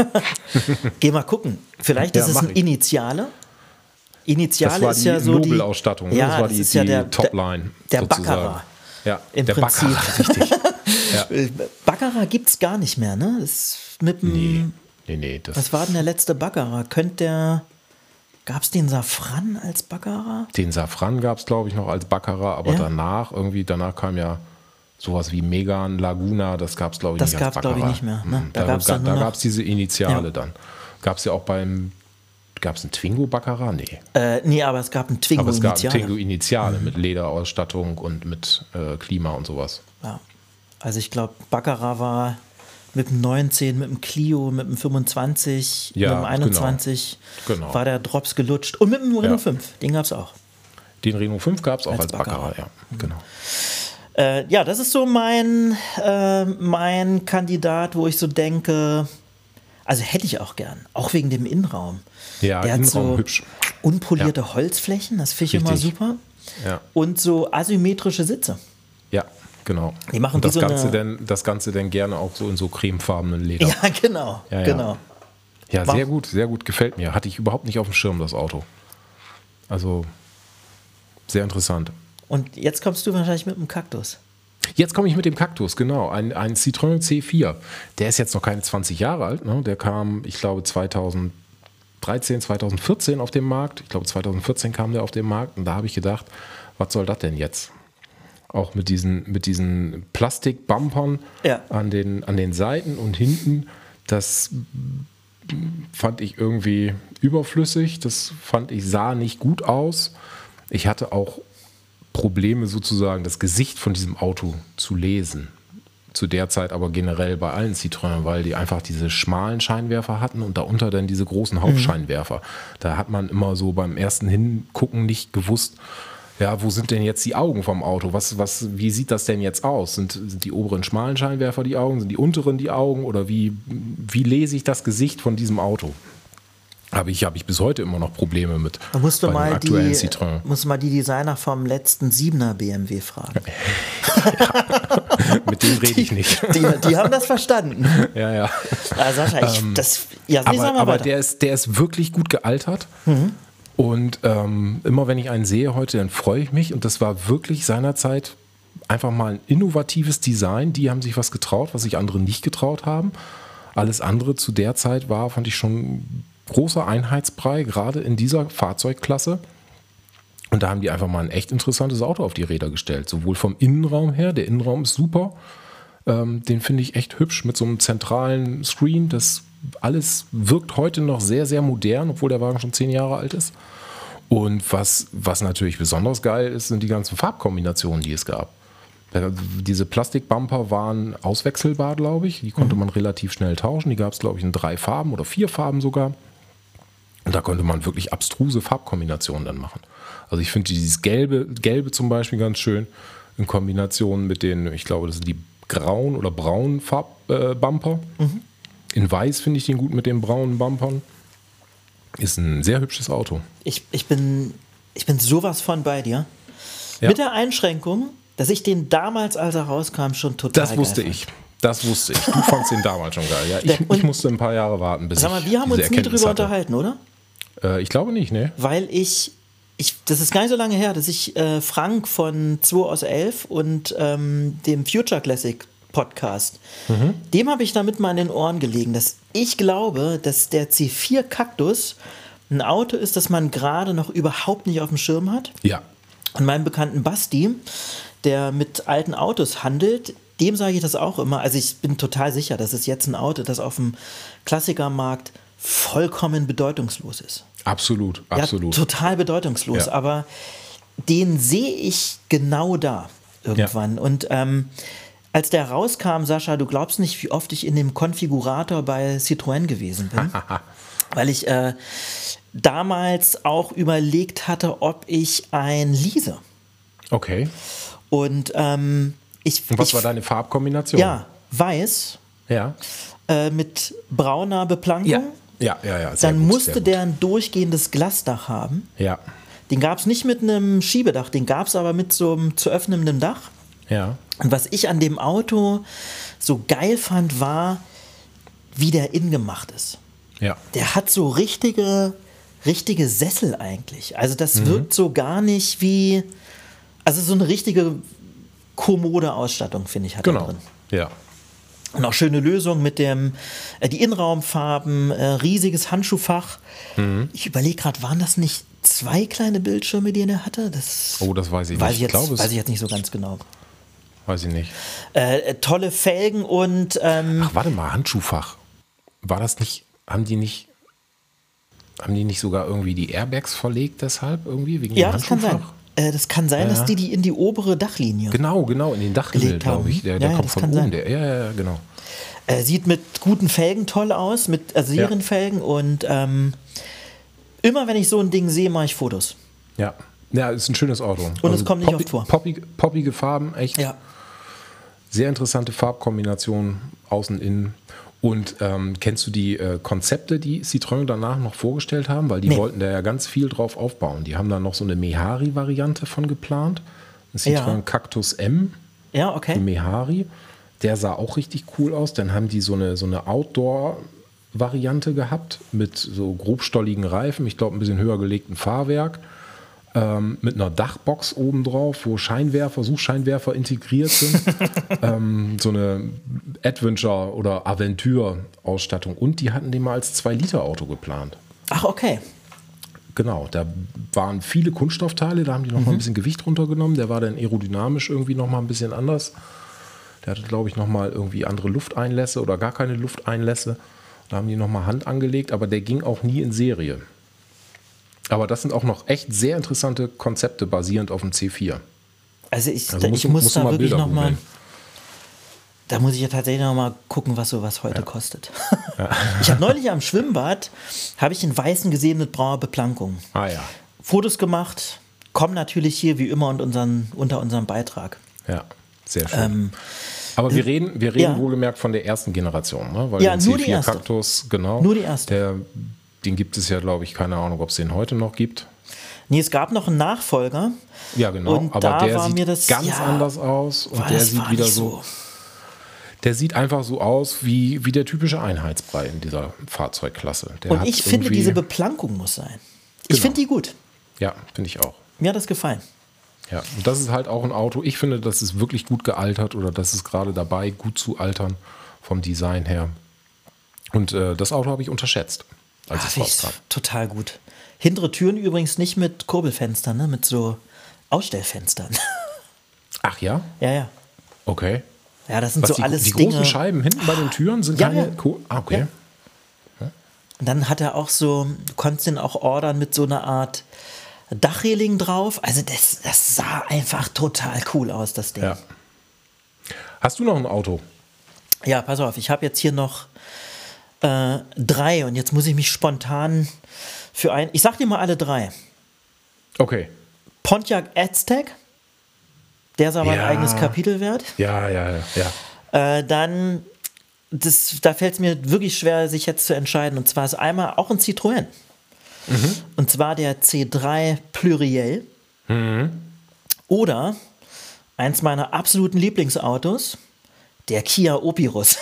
Geh mal gucken. Vielleicht ist ja, es ein ich. Initiale. Initiale das war ist die ja so die Nobelausstattung. Ja, das war das die, ist ja der, die Topline. Der, der Baccarat. Ja, im der Prinzip. Baccarat, richtig. Ja. Baccarat gibt es gar nicht mehr, ne? Das mit dem, nee, nee, nee. Das was war denn der letzte Baccarat? Könnte der, gab es den Safran als Baccarat? Den Safran gab es, glaube ich, noch als Baccarat, aber ja. danach, irgendwie, danach kam ja sowas wie Megane, Laguna, das gab es, glaube ich, das nicht als gab's, Baccarat. Das gab es, glaube ich, nicht mehr. Ne? Da, da gab es da diese Initiale ja. dann. Gab es ja auch beim, gab es einen Twingo Baccarat? Nee. Äh, nee, aber es gab einen Twingo Initiale. Aber es gab einen Twingo Initiale mhm. mit Lederausstattung und mit äh, Klima und sowas. Ja. Also ich glaube, Baccarat war mit dem neunzehn, mit dem Clio, mit dem fünfundzwanzig, ja, mit dem einundzwanzig genau. Genau. war der Drops gelutscht. Und mit dem Renault ja. fünf, den gab es auch. Den Renault fünf gab es auch als, als Baccarat, Baccarat, ja, mhm. genau. Äh, ja, das ist so mein, äh, mein Kandidat, wo ich so denke, also hätte ich auch gern, auch wegen dem Innenraum. Ja, der Innenraum hat so hübsch. Unpolierte ja. Holzflächen, das finde ich Richtig. immer super. Ja. Und so asymmetrische Sitze. Ja, genau. Die machen und das, wie so Ganze eine denn, das Ganze dann gerne auch so in so cremefarbenen Leder. Ja, genau. Ja, ja. genau. Ja, sehr gut, sehr gut, gefällt mir. Hatte ich überhaupt nicht auf dem Schirm, das Auto. Also, sehr interessant. Und jetzt kommst du wahrscheinlich mit dem Kaktus. Jetzt komme ich mit dem Kaktus, genau. Ein, ein Citroën C vier. Der ist jetzt noch keine zwanzig Jahre alt. Ne? Der kam, ich glaube, zweitausenddreizehn, zweitausendvierzehn auf den Markt. Ich glaube, zweitausendvierzehn kam der auf den Markt. Und da habe ich gedacht, was soll das denn jetzt? Auch mit diesen, mit diesen Plastikbumpern ja. an, den, an den Seiten und hinten. Das fand ich irgendwie überflüssig. Das fand ich, sah nicht gut aus. Ich hatte auch Probleme sozusagen, das Gesicht von diesem Auto zu lesen. Zu der Zeit aber generell bei allen Citroën, weil die einfach diese schmalen Scheinwerfer hatten und darunter dann diese großen Hauptscheinwerfer. Mhm. Da hat man immer so beim ersten Hingucken nicht gewusst, ja, wo sind denn jetzt die Augen vom Auto? Was, was, wie sieht das denn jetzt aus? Sind, sind die oberen schmalen Scheinwerfer die Augen? Sind die unteren die Augen? Oder wie, wie lese ich das Gesicht von diesem Auto? Habe ich, habe ich bis heute immer noch Probleme mit da musst du bei mal dem aktuellen die, Citroën. Musst du mal die Designer vom letzten siebener B M W fragen. Ja, mit denen rede ich nicht. Die, die, die haben das verstanden. Ja, ja. Also Sascha, ich, ähm, das, ja, aber aber der, ist, der ist wirklich gut gealtert. Mhm. Und ähm, immer wenn ich einen sehe heute, dann freue ich mich. Und das war wirklich seinerzeit einfach mal ein innovatives Design. Die haben sich was getraut, was sich andere nicht getraut haben. Alles andere zu der Zeit war, fand ich schon großer Einheitsbrei, gerade in dieser Fahrzeugklasse. Und da haben die einfach mal ein echt interessantes Auto auf die Räder gestellt. Sowohl vom Innenraum her, der Innenraum ist super. Ähm, den finde ich echt hübsch mit so einem zentralen Screen. Das alles wirkt heute noch sehr, sehr modern, obwohl der Wagen schon zehn Jahre alt ist. Und was, was natürlich besonders geil ist, sind die ganzen Farbkombinationen, die es gab. Diese Plastikbumper waren auswechselbar, glaube ich. Die konnte man relativ schnell tauschen. Die gab es, glaube ich, in drei Farben oder vier Farben sogar. Und da konnte man wirklich abstruse Farbkombinationen dann machen. Also ich finde dieses Gelbe, Gelbe zum Beispiel ganz schön in Kombination mit den, ich glaube, das sind die grauen oder braunen Farbbumper. Äh, mhm. In Weiß finde ich den gut mit den braunen Bumpern. Ist ein sehr hübsches Auto. Ich, ich, bin, ich bin sowas von bei dir. Ja. Mit der Einschränkung, dass ich den damals, als er rauskam, schon total Das wusste geil ich. Das wusste ich. Du fandst den damals schon geil. Ja, ich, ich musste ein paar Jahre warten, bis sag mal, ich wir haben uns nie drüber hatte. unterhalten, oder? Äh, ich glaube nicht, ne? Weil ich, ich, das ist gar nicht so lange her, dass ich äh, Frank von zwei aus elf und ähm, dem Future Classic Podcast, mhm. dem habe ich damit mal in den Ohren gelegen, dass ich glaube, dass der C vier Cactus ein Auto ist, das man gerade noch überhaupt nicht auf dem Schirm hat. Ja. Und meinem bekannten Basti, der mit alten Autos handelt, dem sage ich das auch immer. Also ich bin total sicher, das ist jetzt ein Auto, das auf dem Klassikermarkt vollkommen bedeutungslos ist. Absolut, absolut. Ja, total bedeutungslos, ja. aber den sehe ich genau da irgendwann. Ja. Und ähm, als der rauskam, Sascha, du glaubst nicht, wie oft ich in dem Konfigurator bei Citroën gewesen bin. Weil ich äh, damals auch überlegt hatte, ob ich ein lease. Okay. Und ähm, ich... Und was ich, war deine Farbkombination? Ja, weiß. Ja. Äh, mit brauner Beplankung. Ja, ja, ja. ja sehr Dann gut, musste sehr gut. der ein durchgehendes Glasdach haben. Ja. Den gab es nicht mit einem Schiebedach, den gab es aber mit so einem zu öffnendem Dach. Ja. Und was ich an dem Auto so geil fand, war, wie der innen gemacht ist. Ja. Der hat so richtige, richtige Sessel eigentlich. Also das mhm. wirkt so gar nicht wie, also so eine richtige kommode Ausstattung, finde ich, hat genau. er drin. Ja. Und auch schöne Lösung mit dem, äh, die Innenraumfarben, äh, riesiges Handschuhfach. Mhm. Ich überlege gerade, waren das nicht zwei kleine Bildschirme, die er hatte? Das oh, das weiß ich weiß nicht. Ich jetzt, ich glaube, weiß ich jetzt nicht so ganz genau. Weiß ich nicht. Äh, tolle Felgen und... Ähm, Ach, warte mal, Handschuhfach. War das nicht, haben die nicht, haben die nicht sogar irgendwie die Airbags verlegt deshalb irgendwie? Wegen ja, dem das kann sein. Äh, das kann sein, ja. dass die die in die obere Dachlinie Genau, genau, in den Dachhimmel, glaube ich. Der, der ja, kommt ja, von oben. Der, ja, ja, ja, genau. Äh, sieht mit guten Felgen toll aus, mit also Serienfelgen ja. und ähm, immer wenn ich so ein Ding sehe, mache ich Fotos. Ja, ja, ist ein schönes Auto. Und also es kommt nicht poppy, oft vor. Poppige, poppige Farben, echt. Ja. Sehr interessante Farbkombination, außen, innen. Und ähm, kennst du die äh, Konzepte, die Citroën danach noch vorgestellt haben? Weil die nee. wollten da ja ganz viel drauf aufbauen. Die haben da noch so eine Mehari-Variante von geplant. Ein Citroën ja. Cactus M. Ja, okay. Die Mehari. Der sah auch richtig cool aus. Dann haben die so eine, so eine Outdoor-Variante gehabt mit so grobstolligen Reifen. Ich glaube, ein bisschen höher gelegten Fahrwerk. Ähm, mit einer Dachbox obendrauf, wo Scheinwerfer, Suchscheinwerfer integriert sind. ähm, so eine Adventure- oder Aventure-Ausstattung. Und die hatten den mal als zwei Liter Auto geplant. Ach, okay. Genau, da waren viele Kunststoffteile, da haben die noch mhm. mal ein bisschen Gewicht runtergenommen. Der war dann aerodynamisch irgendwie noch mal ein bisschen anders. Der hatte, glaube ich, noch mal irgendwie andere Lufteinlässe oder gar keine Lufteinlässe. Da haben die noch mal Hand angelegt, aber der ging auch nie in Serie. Aber das sind auch noch echt sehr interessante Konzepte basierend auf dem C vier. Also ich, also da, musst, ich muss da mal wirklich Bilder noch mal, googeln. da muss ich ja tatsächlich noch mal gucken, was sowas heute ja. kostet. Ja. Ich habe neulich am Schwimmbad, habe ich einen weißen gesehen mit brauner Beplankung. Ah ja. Fotos gemacht, kommen natürlich hier wie immer und unseren, unter unserem Beitrag. Ja, sehr schön. Ähm, Aber wir reden, wir reden ja. wohlgemerkt von der ersten Generation, ne? Weil ja, den nur C vier die erste. Cactus, genau. Nur die erste. Der, den gibt es ja, glaube ich, keine Ahnung, ob es den heute noch gibt. Nee, es gab noch einen Nachfolger. Ja, genau. Und aber da der war sieht mir das, ganz ja, anders aus. Und der sieht wieder so, so. Der sieht einfach so aus wie, wie der typische Einheitsbrei in dieser Fahrzeugklasse. Der und ich finde, diese Beplankung muss sein. Ich genau. finde die gut. Ja, finde ich auch. Mir hat das gefallen. Ja, und das ist halt auch ein Auto. Ich finde, das ist wirklich gut gealtert oder das ist gerade dabei, gut zu altern vom Design her. Und äh, das Auto habe ich unterschätzt, als Ach, es rauskam. Total gut. Hintere Türen übrigens nicht mit Kurbelfenstern, ne? Mit so Ausstellfenstern. Ach ja? Ja, ja. Okay. Ja, das sind Was, so die, alles die Dinge. großen Scheiben hinten bei den Türen sind Ja, keine... ja. Co- ah, okay. Ja. Und dann hat er auch so, du konntest den auch ordern mit so einer Art Dachreling drauf. Also das, das sah einfach total cool aus, das Ding. Ja. Hast du noch ein Auto? Ja, pass auf, ich habe jetzt hier noch äh, drei und jetzt muss ich mich spontan für ein. Ich sag dir mal alle drei. Okay. Pontiac Aztek, der ist aber Ja. ein eigenes Kapitel wert. Ja, ja, ja. ja. Äh, dann, das, da fällt es mir wirklich schwer, sich jetzt zu entscheiden. Und zwar ist einmal auch ein Citroën. Mhm. Und zwar der C drei Pluriel. Mhm. Oder eins meiner absoluten Lieblingsautos, der Kia Opirus.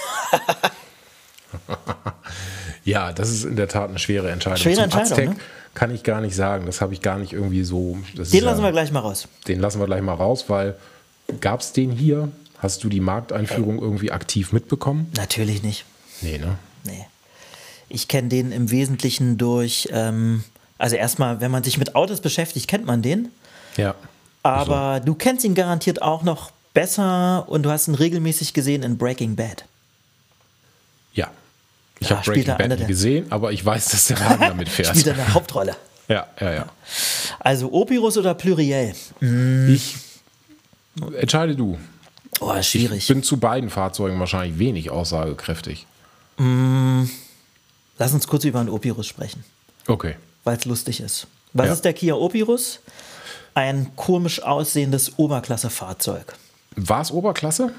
Ja, das ist in der Tat eine schwere Entscheidung. Schwere Zum Entscheidung, Aztek ne? kann ich gar nicht sagen. Das habe ich gar nicht irgendwie so... Das Den ist lassen ja, wir gleich mal raus. Den lassen wir gleich mal raus, weil gab es den hier? Hast du die Markteinführung irgendwie aktiv mitbekommen? Natürlich nicht. Nee, ne? Nee. Ich kenne den im Wesentlichen durch, ähm, also erstmal, wenn man sich mit Autos beschäftigt, kennt man den. Ja. Aber du kennst ihn garantiert auch noch besser und du hast ihn regelmäßig gesehen in Breaking Bad. Ja. Ich Da habe spielt Breaking er Bad einer nie der- gesehen, aber ich weiß, dass der Wagen damit fährt. Spielt er eine Hauptrolle. Ja, ja, ja. Also Opirus oder Pluriel? Ich entscheide du. Oh, Ich schwierig. bin zu beiden Fahrzeugen wahrscheinlich wenig aussagekräftig. Lass uns kurz über einen Opirus sprechen, Okay. weil es lustig ist. Was Ja. ist der Kia Opirus? Ein komisch aussehendes Oberklassefahrzeug. War es Oberklasse?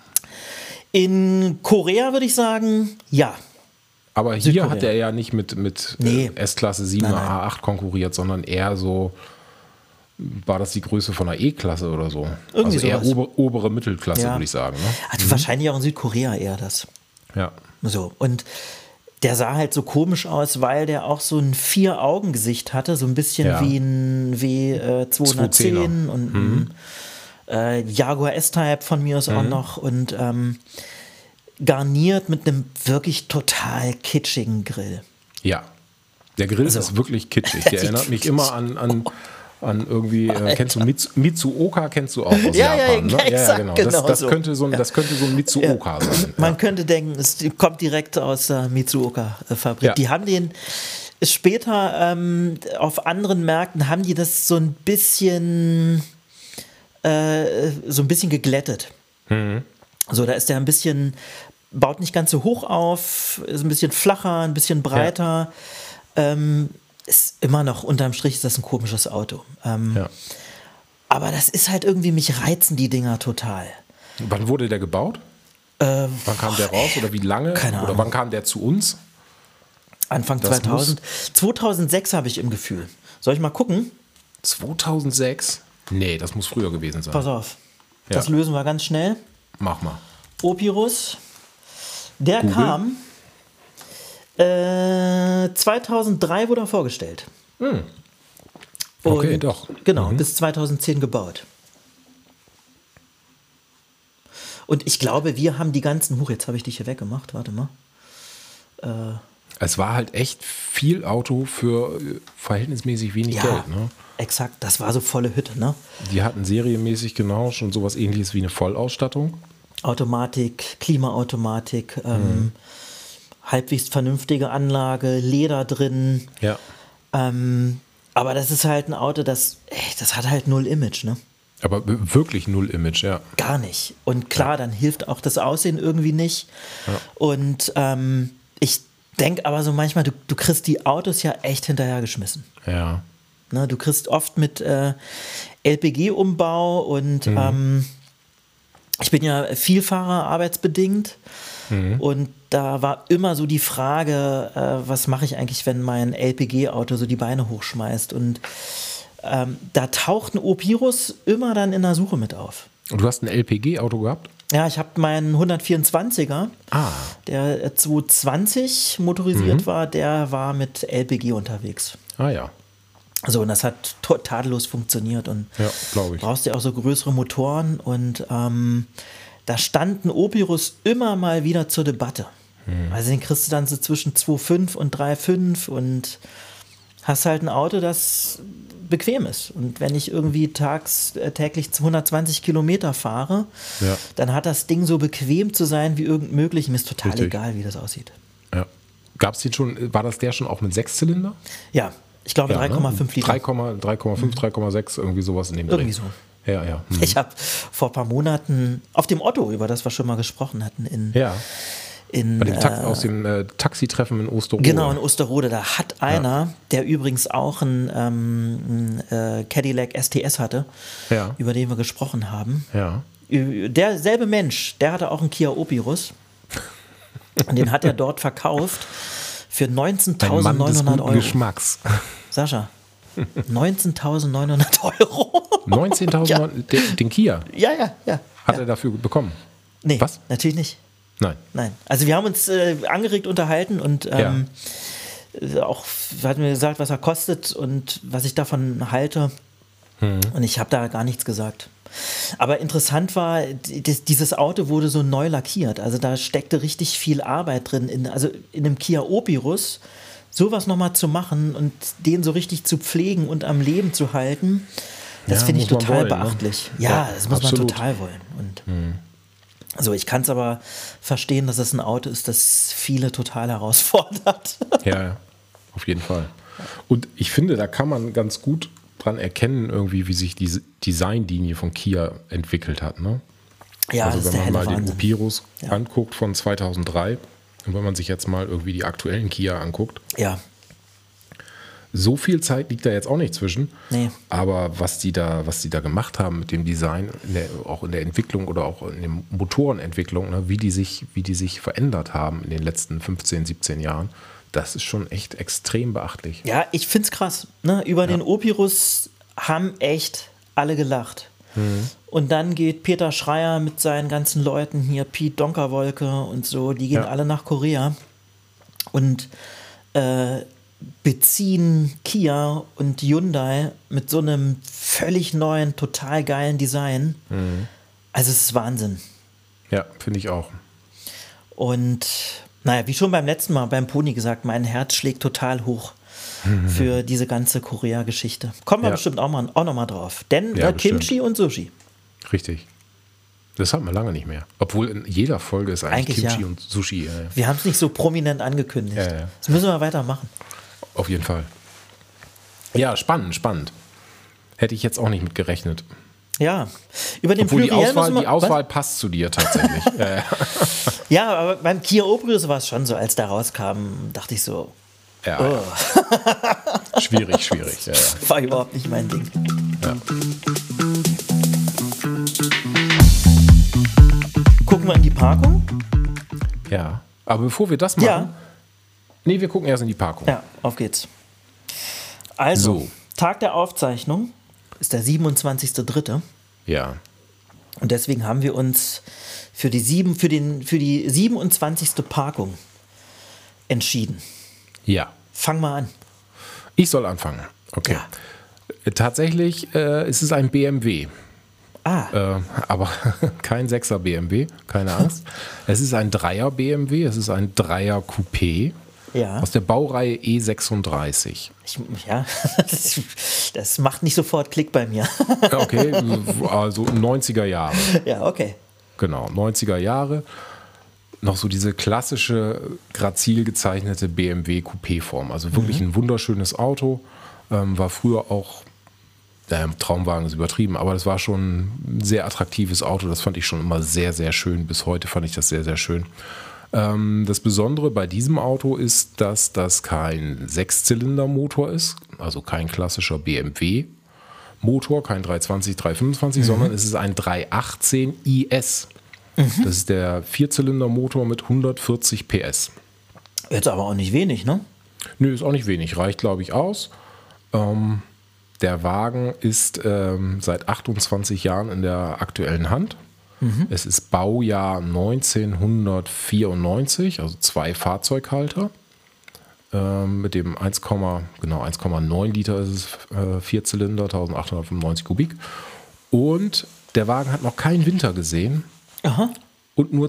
In Korea würde ich sagen, ja. Aber hier Südkorea. hat er ja nicht mit, mit Nee. äh, S-Klasse sieben Nein, oder nein. A acht konkurriert, sondern eher so, war das die Größe von einer E-Klasse oder so? Irgendwie also eher sowas. ober, obere Mittelklasse, Ja. würde ich sagen. Ne? Also wahrscheinlich auch in Südkorea eher das. Ja. So. Und der sah halt so komisch aus, weil der auch so ein Vier-Augen-Gesicht hatte, so ein bisschen Ja. wie ein W äh, zweihundertzehn und ein äh, Jaguar S-Type von mir aus auch noch und ähm, garniert mit einem wirklich total kitschigen Grill. Ja. Der Grill Also, ist wirklich kitschig. der Der sieht erinnert mich wirklich- immer an, an, an irgendwie, äh, kennst du Mitsu, Mitsuoka, kennst du auch aus Ja, ja, Japan, ne? exakt, genau. genau Das, das, so. könnte so ein, das könnte so ein Mitsuoka sein. Man Ja. könnte denken, es kommt direkt aus der Mitsuoka-Fabrik. Ja. Die haben den später ähm, auf anderen Märkten haben die das so ein bisschen äh, so ein bisschen geglättet. Mhm. So, da ist der ein bisschen, baut nicht ganz so hoch auf, ist ein bisschen flacher, ein bisschen breiter. Ähm, ist immer noch, unterm Strich ist das ein komisches Auto. Ähm, Ja. Aber das ist halt irgendwie, mich reizen die Dinger total. Wann wurde der gebaut? Ähm, Wann kam der raus oder wie lange? keine Oder Ahnung. wann kam der zu uns? Anfang Das zweitausend. zweitausendsechs habe ich im Gefühl. Soll ich mal gucken? zweitausendsechs? Nee, das muss früher gewesen sein. Pass auf. Ja. Das lösen wir ganz schnell. Mach mal. Opirus. Der Google. kam. Äh, zweitausenddrei wurde er vorgestellt. Okay, Und doch. Genau, bis zweitausendzehn gebaut. Und ich glaube, wir haben die ganzen. Huch, jetzt habe ich dich hier weggemacht. Warte mal. Es war halt echt viel Auto für äh, verhältnismäßig wenig Ja, Geld. Ne? exakt. Das war so volle Hütte, ne? Die hatten serienmäßig genau schon sowas ähnliches wie eine Vollausstattung. Automatik, Klimaautomatik, ähm, halbwegs vernünftige Anlage, Leder drin. Ja. Ähm, aber das ist halt ein Auto, das, ey, das hat halt null Image, ne? Aber w- wirklich null Image, ja. Gar nicht. Und klar, dann hilft auch das Aussehen irgendwie nicht. Und ähm, ich denke aber so manchmal, du, du kriegst die Autos ja echt hinterhergeschmissen. Ja. Ne, du kriegst oft mit äh, L P G-Umbau und ähm, ich bin ja Vielfahrer arbeitsbedingt und da war immer so die Frage, äh, was mache ich eigentlich, wenn mein L P G-Auto so die Beine hochschmeißt und ähm, da taucht ein Opirus immer dann in der Suche mit auf. Und du hast ein L P G-Auto gehabt? Ja, ich habe meinen hundertvierundzwanziger, Ah. der äh, zweihundertzwanzig motorisiert war, der war mit L P G unterwegs. Ah ja. So, und das hat to- tadellos funktioniert und Ja, glaube ich. brauchst ja auch so größere Motoren und ähm, da stand ein Opirus immer mal wieder zur Debatte. Also den kriegst du dann so zwischen zwei Komma fünf und drei Komma fünf und hast halt ein Auto, das bequem ist. Und wenn ich irgendwie tags äh, täglich hundertzwanzig Kilometer fahre, Ja. dann hat das Ding so bequem zu sein wie irgend möglich. Mir ist total Richtig. egal, wie das aussieht. Ja. Gab es den schon, war das der schon auch mit Sechszylinder? Ja, ich glaube Ja, drei Komma fünf Liter. drei Komma fünf, drei Komma sechs, irgendwie sowas in dem Irgendwie Dreh. so. Ja, ja. Hm. Ich habe vor ein paar Monaten auf dem Otto, über das wir schon mal gesprochen hatten, in, Ja, in bei dem Ta äh, aus dem äh, Taxitreffen in Osterode. genau in Osterode, da hat einer, der übrigens auch einen ähm, ein, äh, Cadillac S T S hatte, Ja. über den wir gesprochen haben. Ja. Derselbe Mensch, der hatte auch einen Kia Opirus und den hat er dort verkauft für Ein Mann des neunzehntausendneunhundert guten Euro. Geschmacks. Sascha, neunzehntausendneunhundert Euro. neunzehntausend, Ja. den, den Kia Ja, ja, ja. hat ja. er dafür bekommen. Nee, Was? natürlich nicht. Nein. Nein. Also wir haben uns äh, angeregt unterhalten und ähm, äh, auch hat mir gesagt, was er kostet und was ich davon halte. Mhm. Und ich habe da gar nichts gesagt. Aber interessant war, d- das- dieses Auto wurde so neu lackiert. Also da steckte richtig viel Arbeit drin. In, also in einem Kia Opirus sowas nochmal zu machen und den so richtig zu pflegen und am Leben zu halten, das Ja, finde ich muss man total wollen, ne? beachtlich. Ja, Ja, das muss absolut. man total wollen. Und also ich kann es aber verstehen, dass es ein Auto ist, das viele total herausfordert. Ja, ja, auf jeden Fall. Und ich finde, da kann man ganz gut dran erkennen, irgendwie, wie sich diese Designlinie von Kia entwickelt hat. Ne? Ja, also das ist wenn der man helle mal den Wahnsinn. Opirus Ja. anguckt von zweitausenddrei und wenn man sich jetzt mal irgendwie die aktuellen Kia anguckt, Ja, so viel Zeit liegt da jetzt auch nicht zwischen. Nee. Aber was die da, was die da gemacht haben mit dem Design, in der, auch in der Entwicklung oder auch in der Motorenentwicklung, ne, wie die sich, wie die sich verändert haben in den letzten fünfzehn, siebzehn Jahren, das ist schon echt extrem beachtlich. ja, ich finde es krass. Ne? Über den Opirus haben echt alle gelacht. Und dann geht Peter Schreier mit seinen ganzen Leuten hier, Piet Donkerwolke und so, die gehen Ja. alle nach Korea und äh, beziehen Kia und Hyundai mit so einem völlig neuen, total geilen Design. Also es ist Wahnsinn. Ja, finde ich auch. Und naja, wie schon beim letzten Mal beim Pony gesagt, mein Herz schlägt total hoch für diese ganze Korea-Geschichte. Kommen wir Ja. bestimmt auch, mal, auch noch mal drauf. Denn Ja, äh, bestimmt. Kimchi und Sushi. Richtig. Das hat man lange nicht mehr. Obwohl in jeder Folge ist eigentlich, Eigentlich Kimchi ja. und Sushi. Ja, ja. Wir haben es nicht so prominent angekündigt. Ja, ja. Das müssen wir weitermachen. Auf jeden Fall. Ja, spannend, spannend. Hätte ich jetzt auch nicht mit gerechnet. Ja, über den Obwohl die Pluriel Auswahl, müssen wir, die Auswahl passt zu dir tatsächlich. ja, ja. Was? Ja, aber beim Kia Opirus war es schon so, als der rauskam, dachte ich so, Ja, oh, ja. Schwierig, schwierig. Ja, ja. war überhaupt nicht mein Ding. Ja. Gucken wir in die Parkung? ja. Aber bevor wir das machen. Ja. Nee, wir gucken erst in die Parkung. Ja, auf geht's. Also, So. Tag der Aufzeichnung ist der siebenundzwanzigster dritte Ja. Und deswegen haben wir uns für die, sieben, für den, für die siebenundzwanzigste Parkung entschieden. Ja. Fang mal an. Ich soll anfangen. Okay. Ja. Tatsächlich äh, ist es ein B M W. Ah, Äh, aber kein sechser B M W, keine Angst. Es ist ein Dreier B M W, es ist ein Dreier Coupé ja. aus der Baureihe E sechsunddreißig. Ich, ja, das, das macht nicht sofort Klick bei mir. Okay, also neunziger Jahre. Ja, okay. Genau, neunziger Jahre. Noch so diese klassische, grazil gezeichnete B M W Coupé-Form. Also wirklich ein wunderschönes Auto. Ähm, war früher auch, der Traumwagen ist übertrieben, aber das war schon ein sehr attraktives Auto. Das fand ich schon immer sehr, sehr schön. Bis heute fand ich das sehr, sehr schön. Ähm, das Besondere bei diesem Auto ist, dass das kein Sechszylindermotor ist, also kein klassischer B M W-Motor, kein dreihundertzwanzig, dreihundertfünfundzwanzig, mhm. sondern es ist ein dreihundertachtzehn I S. Mhm. Das ist der Vierzylindermotor mit hundertvierzig P S. Jetzt aber auch nicht wenig, ne? Nö, ist auch nicht wenig, reicht glaube ich aus. Ähm, der Wagen ist ähm, seit achtundzwanzig Jahren in der aktuellen Hand. Mhm. Es ist Baujahr neunzehnhundertvierundneunzig, also zwei Fahrzeughalter. Ähm, mit dem eins, genau, eins Komma neun Liter ist es, äh, Vierzylinder, eintausendachthundertfünfundneunzig Kubik. Und der Wagen hat noch keinen Winter gesehen. Aha. Und nur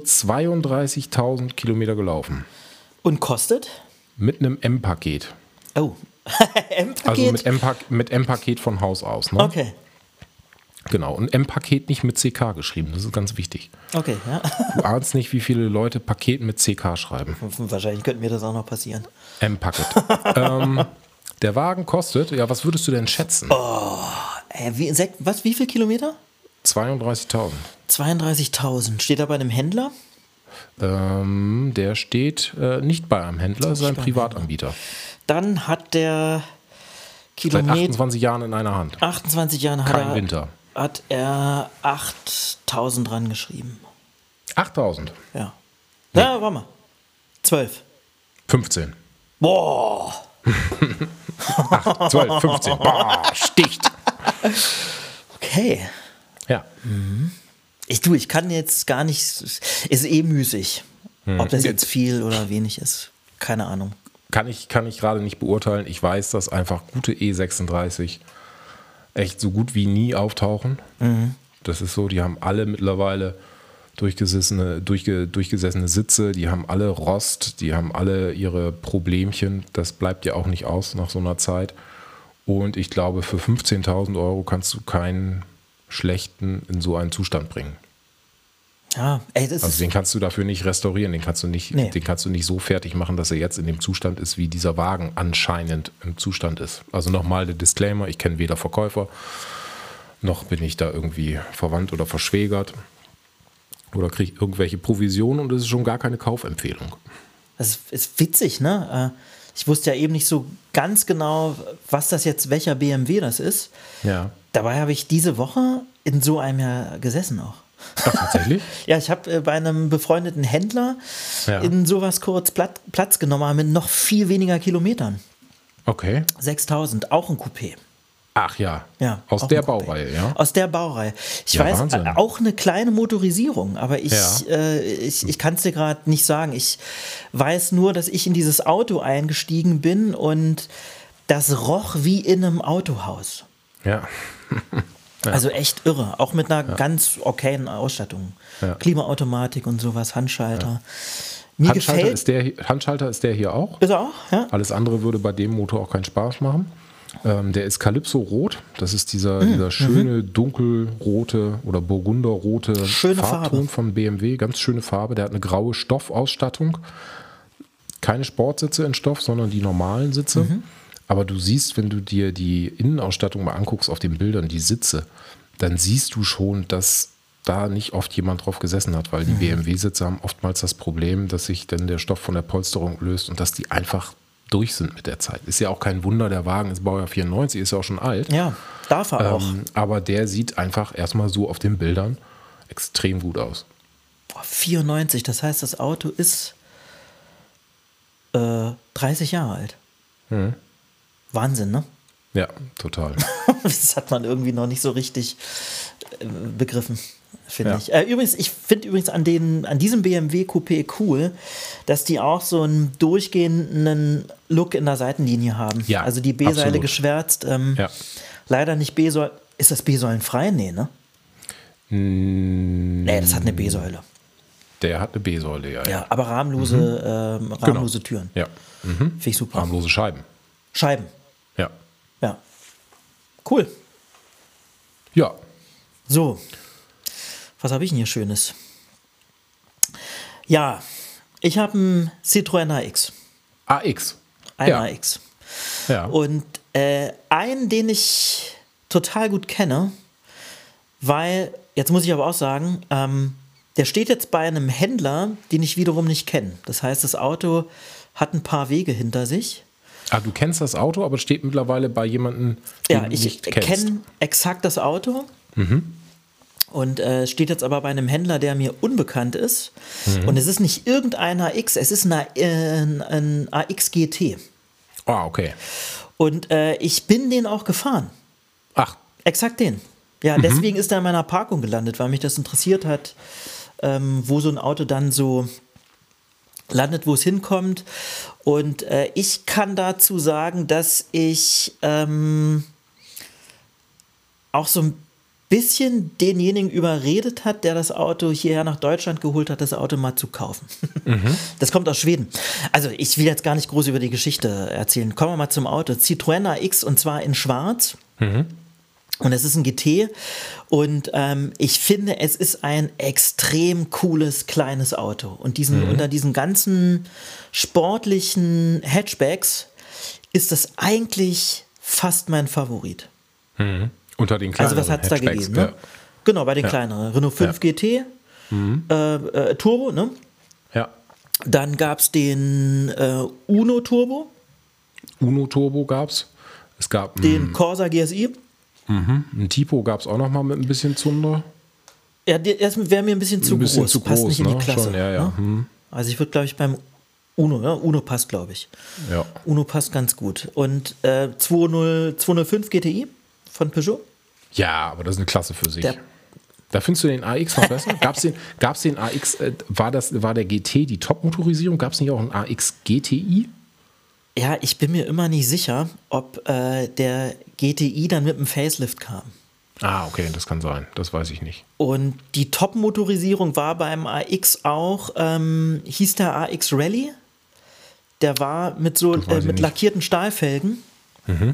zweiunddreißigtausend Kilometer gelaufen. Und kostet? Mit einem M-Paket. Oh, M-Paket? Also mit M-Paket, mit M-Paket von Haus aus. Ne? Okay. Genau, und M-Paket nicht mit C K geschrieben, das ist ganz wichtig. Okay, ja. Du ahnst nicht, wie viele Leute Paket mit C K schreiben. Wahrscheinlich könnte mir das auch noch passieren. M-Paket. ähm, der Wagen kostet, ja, was würdest du denn schätzen? Oh, äh, wie, was, wie viel Kilometer? zweiunddreißigtausend. zweiunddreißigtausend. Steht da bei einem Händler? Ähm, der steht äh, nicht bei einem Händler, ist ein Privatanbieter. Dann hat der Kilometer. Seit achtundzwanzig Jahren in einer Hand. achtundzwanzig Jahren hat Kein er, Winter. hat er achttausend dran geschrieben. achttausend? Ja. Nee. Ja, warte mal. zwölf. fünfzehn. Boah. acht, zwölf, fünfzehn. Boah, sticht. Okay. Ja. Mhm. Ich du, ich kann jetzt gar nicht, ist eh müßig. Mhm. Ob das jetzt viel oder wenig ist, keine Ahnung. Kann ich, kann ich gerade nicht beurteilen. Ich weiß, dass einfach gute E sechsunddreißig echt so gut wie nie auftauchen. Mhm. Das ist so, die haben alle mittlerweile durchgesessene, durchge, durchgesessene Sitze, die haben alle Rost, die haben alle ihre Problemchen. Das bleibt ja auch nicht aus nach so einer Zeit. Und ich glaube, für fünfzehntausend Euro kannst du keinen schlechten in so einen Zustand bringen. Ja, ey, das also den kannst du dafür nicht restaurieren, den kannst du nicht, nee. den kannst du nicht so fertig machen, dass er jetzt in dem Zustand ist, wie dieser Wagen anscheinend im Zustand ist. Also nochmal der Disclaimer, ich kenne weder Verkäufer, noch bin ich da irgendwie verwandt oder verschwägert oder kriege irgendwelche Provisionen und es ist schon gar keine Kaufempfehlung. Das ist witzig, ne? Ich wusste ja eben nicht so ganz genau, was das jetzt, welcher B M W das ist. Ja. Dabei habe ich diese Woche in so einem ja gesessen auch. Ach, tatsächlich? Ja, ich habe äh, bei einem befreundeten Händler ja. in sowas kurz Platz, Platz genommen, aber mit noch viel weniger Kilometern. Okay. sechstausend, auch ein Coupé. Ach ja, ja aus der Baureihe, ja? Aus der Baureihe. Ich ja, weiß, Wahnsinn. auch eine kleine Motorisierung, aber ich, ja. äh, ich, ich kann es dir gerade nicht sagen. Ich weiß nur, dass ich in dieses Auto eingestiegen bin und das roch wie in einem Autohaus. Ja. Ja. Also echt irre, auch mit einer ja. ganz okayen Ausstattung. Ja. Klimaautomatik und sowas, Handschalter. Ja. Mir Handschalter, gefällt, ist der, Handschalter ist der hier auch. Ist er auch, ja. Alles andere würde bei dem Motor auch keinen Spaß machen. Ähm, der ist Calypso Rot. Das ist dieser, mhm. dieser schöne dunkelrote oder burgunderrote schöne Farbton Farbe. von B M W. Ganz schöne Farbe. Der hat eine graue Stoffausstattung. Keine Sportsitze in Stoff, sondern die normalen Sitze. Mhm. Aber du siehst, wenn du dir die Innenausstattung mal anguckst auf den Bildern, die Sitze, dann siehst du schon, dass da nicht oft jemand drauf gesessen hat, weil die mhm. B M W-Sitze haben oftmals das Problem, dass sich dann der Stoff von der Polsterung löst und dass die einfach durch sind mit der Zeit. Ist ja auch kein Wunder, der Wagen ist Baujahr vierundneunzig, ist ja auch schon alt. Ja, darf er ähm, auch. Aber der sieht einfach erstmal so auf den Bildern extrem gut aus. Boah, vierundneunzig, das heißt, das Auto ist äh, dreißig Jahre alt. Mhm. Wahnsinn, ne? Ja, total. Das hat man irgendwie noch nicht so richtig äh, begriffen, finde Ja. ich. Äh, übrigens, ich finde übrigens an, den, an diesem B M W Coupé cool, dass die auch so einen durchgehenden Look in der Seitenlinie haben. Ja, also die B-Säule absolut. geschwärzt. Ähm, Ja. Leider nicht B-Säule. Ist das B-Säulenfrei? Nee, ne? Mm, Nee, das hat eine B-Säule. Der hat eine B-Säule, ja. Ja, aber rahmenlose, Mhm. ähm, rahmenlose Türen. Ja. Mhm. Finde ich super. Rahmenlose Scheiben. Scheiben. Ja. Ja. Cool. Ja. So. Was habe ich denn hier Schönes? Ja, ich habe einen Citroën A X. A X. Ein Ja. A X. Ja. Und äh, einen, den ich total gut kenne, weil, jetzt muss ich aber auch sagen, ähm, der steht jetzt bei einem Händler, den ich wiederum nicht kenne. Das heißt, das Auto hat ein paar Wege hinter sich. Ah, du kennst das Auto, aber steht mittlerweile bei jemandem, den Ja, du ich nicht kennst. kenne exakt das Auto. Mhm. Und äh, steht jetzt aber bei einem Händler, der mir unbekannt ist. Mhm. Und es ist nicht irgendein A X, es ist ein, äh, ein A X G T. Ah, okay. Und äh, ich bin den auch gefahren. Ach. Exakt den. Ja, mhm. deswegen ist er in meiner Parkung gelandet, weil mich das interessiert hat, ähm, wo so ein Auto dann so landet, wo es hinkommt. Und äh, ich kann dazu sagen, dass ich ähm, auch so ein bisschen denjenigen überredet hat, der das Auto hierher nach Deutschland geholt hat, das Auto mal zu kaufen. Mhm. Das kommt aus Schweden. Also ich will jetzt gar nicht groß über die Geschichte erzählen. Kommen wir mal zum Auto. Citroën A X und zwar in schwarz. Mhm. Und es ist ein G T und ähm, ich finde, es ist ein extrem cooles, kleines Auto. Und diesen, mhm. unter diesen ganzen sportlichen Hatchbacks ist das eigentlich fast mein Favorit. Mhm. Unter den kleineren Also was hat es da gegeben? Ne? Ja. Genau, bei den ja. kleineren. Renault fünf ja. G T, mhm. äh, äh, Turbo, ne? Ja. Dann gab es den äh, Uno Turbo. Uno Turbo gab es. Es gab den Corsa G S I. Mhm. Ein Tipo gab es auch noch mal mit ein bisschen Zunder. Ja, das wäre mir ein bisschen zu ein bisschen groß. Zu passt groß, nicht in die ne? Klasse. Schon, ja, ja. Ne? Hm. Also ich würde, glaube ich, beim Uno, ja, Uno passt, glaube ich. Ja. Uno passt ganz gut. Und äh, zweihundertfünf G T I von Peugeot. Ja, aber das ist eine Klasse für sich. Der, da findest du den A X noch besser? Gab es den, gab's den A X, äh, war, das, war der G T die Top-Motorisierung? Gab es nicht auch einen A X G T I? Ja, ich bin mir immer nicht sicher, ob äh, der G T I dann mit einem Facelift kam. Ah, okay, das kann sein. Das weiß ich nicht. Und die Top-Motorisierung war beim A X auch, ähm, hieß der A X Rally. Der war mit so äh, mit lackierten Stahlfelgen. Mhm.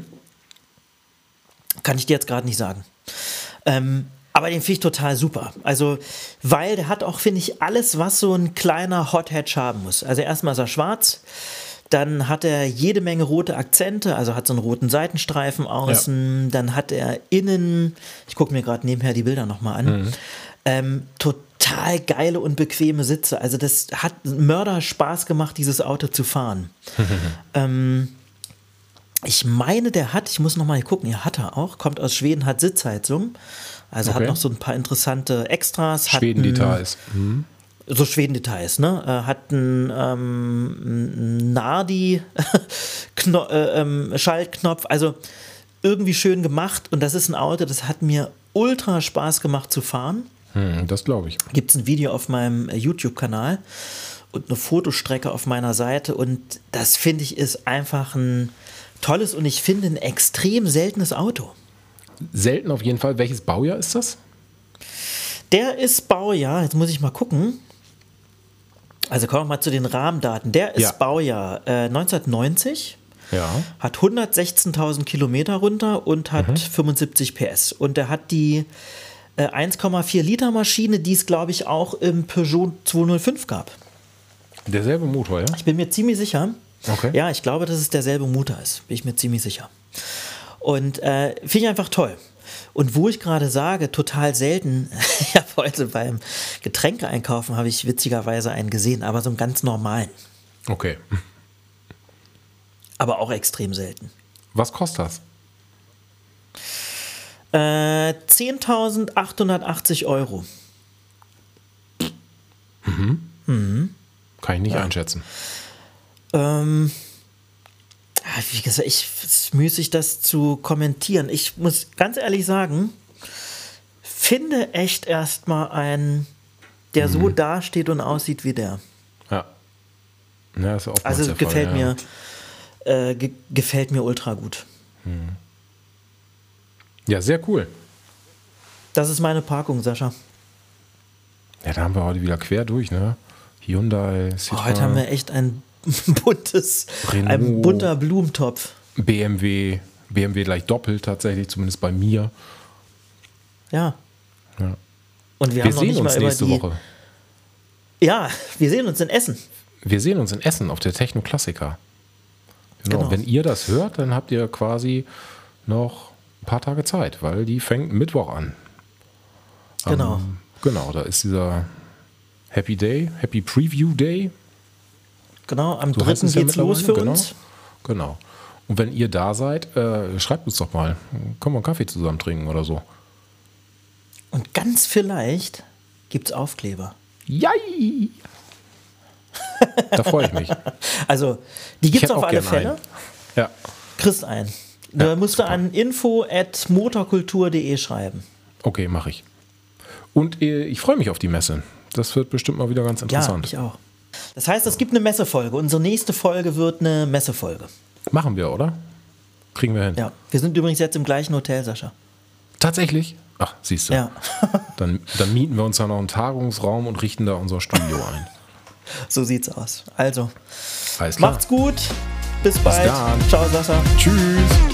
Kann ich dir jetzt gerade nicht sagen. Ähm, aber den finde ich total super. Also, weil der hat auch, finde ich, alles, was so ein kleiner Hot Hatch haben muss. Also erstmal ist er schwarz. Dann hat er jede Menge rote Akzente, also hat so einen roten Seitenstreifen außen. Ja. Dann hat er innen, ich gucke mir gerade nebenher die Bilder nochmal an, mhm. ähm, total geile und bequeme Sitze. Also das hat Mörder Spaß gemacht, dieses Auto zu fahren. ähm, ich meine, der hat, ich muss nochmal gucken, ja, hat er auch, kommt aus Schweden, hat Sitzheizung. Also okay. Hat noch so ein paar interessante Extras. Schweden-Details. Mhm. So Schweden-Details, ne? Äh, hat einen ähm, Nardi äh, ähm, Schaltknopf, also irgendwie schön gemacht und das ist ein Auto, das hat mir ultra Spaß gemacht zu fahren. Hm, das glaube ich. Gibt es ein Video auf meinem äh, YouTube-Kanal und eine Fotostrecke auf meiner Seite und das finde ich ist einfach ein tolles und ich finde ein extrem seltenes Auto. Selten auf jeden Fall. Welches Baujahr ist das? Der ist Baujahr, jetzt muss ich mal gucken. Also kommen wir mal zu den Rahmendaten. Der ist ja. Baujahr äh, neunzehnhundertneunzig, ja. Hat hundertsechzehntausend Kilometer runter und hat mhm. fünfundsiebzig P S. Und der hat die äh, eins Komma vier Liter Maschine, die es, glaube ich, auch im Peugeot zweihundertfünf gab. Derselbe Motor, ja? Ich bin mir ziemlich sicher. Okay. Ja, ich glaube, dass es derselbe Motor ist. Bin ich mir ziemlich sicher. Und äh, finde ich einfach toll. Und wo ich gerade sage, total selten, ich habe heute beim Getränkeeinkaufen, habe ich witzigerweise einen gesehen, aber so einen ganz normalen. Okay. Aber auch extrem selten. Was kostet das? Äh, zehntausendachthundertachtzig Euro. Mhm. Mhm. Kann ich nicht ja. einschätzen. Ähm... Wie gesagt, ich, es ist müßig, das zu kommentieren. Ich muss ganz ehrlich sagen, finde echt erstmal einen, der mhm. so dasteht und aussieht wie der. Ja. Ja, ist auch also der gefällt Fall, mir, ja. äh, ge gefällt mir ultra gut. Mhm. Ja, sehr cool. Das ist meine Parkung, Sascha. Ja, da haben wir heute wieder quer durch, ne? Hyundai, Citroën. Oh, heute haben wir echt ein buntes, Renault, ein bunter Blumentopf. B M W, B M W gleich doppelt tatsächlich, zumindest bei mir. Ja. ja. Und wir, wir haben noch sehen nicht uns mal nächste über die, Woche. Ja, wir sehen uns in Essen. Wir sehen uns in Essen auf der Techno-Klassiker. Genau. Genau. Wenn ihr das hört, dann habt ihr quasi noch ein paar Tage Zeit, weil die fängt Mittwoch an. Genau. Ähm, genau, da ist dieser Happy Day, Happy Preview Day. Genau, am so dritten ja geht's los für genau, uns. Genau. Und wenn ihr da seid, äh, schreibt uns doch mal. Können wir einen Kaffee zusammen trinken oder so. Und ganz vielleicht gibt's Aufkleber. Jai! Da freue ich mich. Also, die gibt's auf alle Fälle. Einen. Ja. Kriegst einen. Da ja, musst super. du an info at motorkultur punkt de schreiben. Okay, mache ich. Und äh, ich freue mich auf die Messe. Das wird bestimmt mal wieder ganz interessant. Ja, ich auch. Das heißt, es gibt eine Messefolge. Unsere nächste Folge wird eine Messefolge. Machen wir, oder? Kriegen wir hin. Ja, wir sind übrigens jetzt im gleichen Hotel, Sascha. Tatsächlich? Ach, siehst du. Ja. dann, dann mieten wir uns da noch einen Tagungsraum und richten da unser Studio ein. So sieht's aus. Also, Alles klar. macht's gut. Bis, Bis bald. dann. Ciao, Sascha. Tschüss.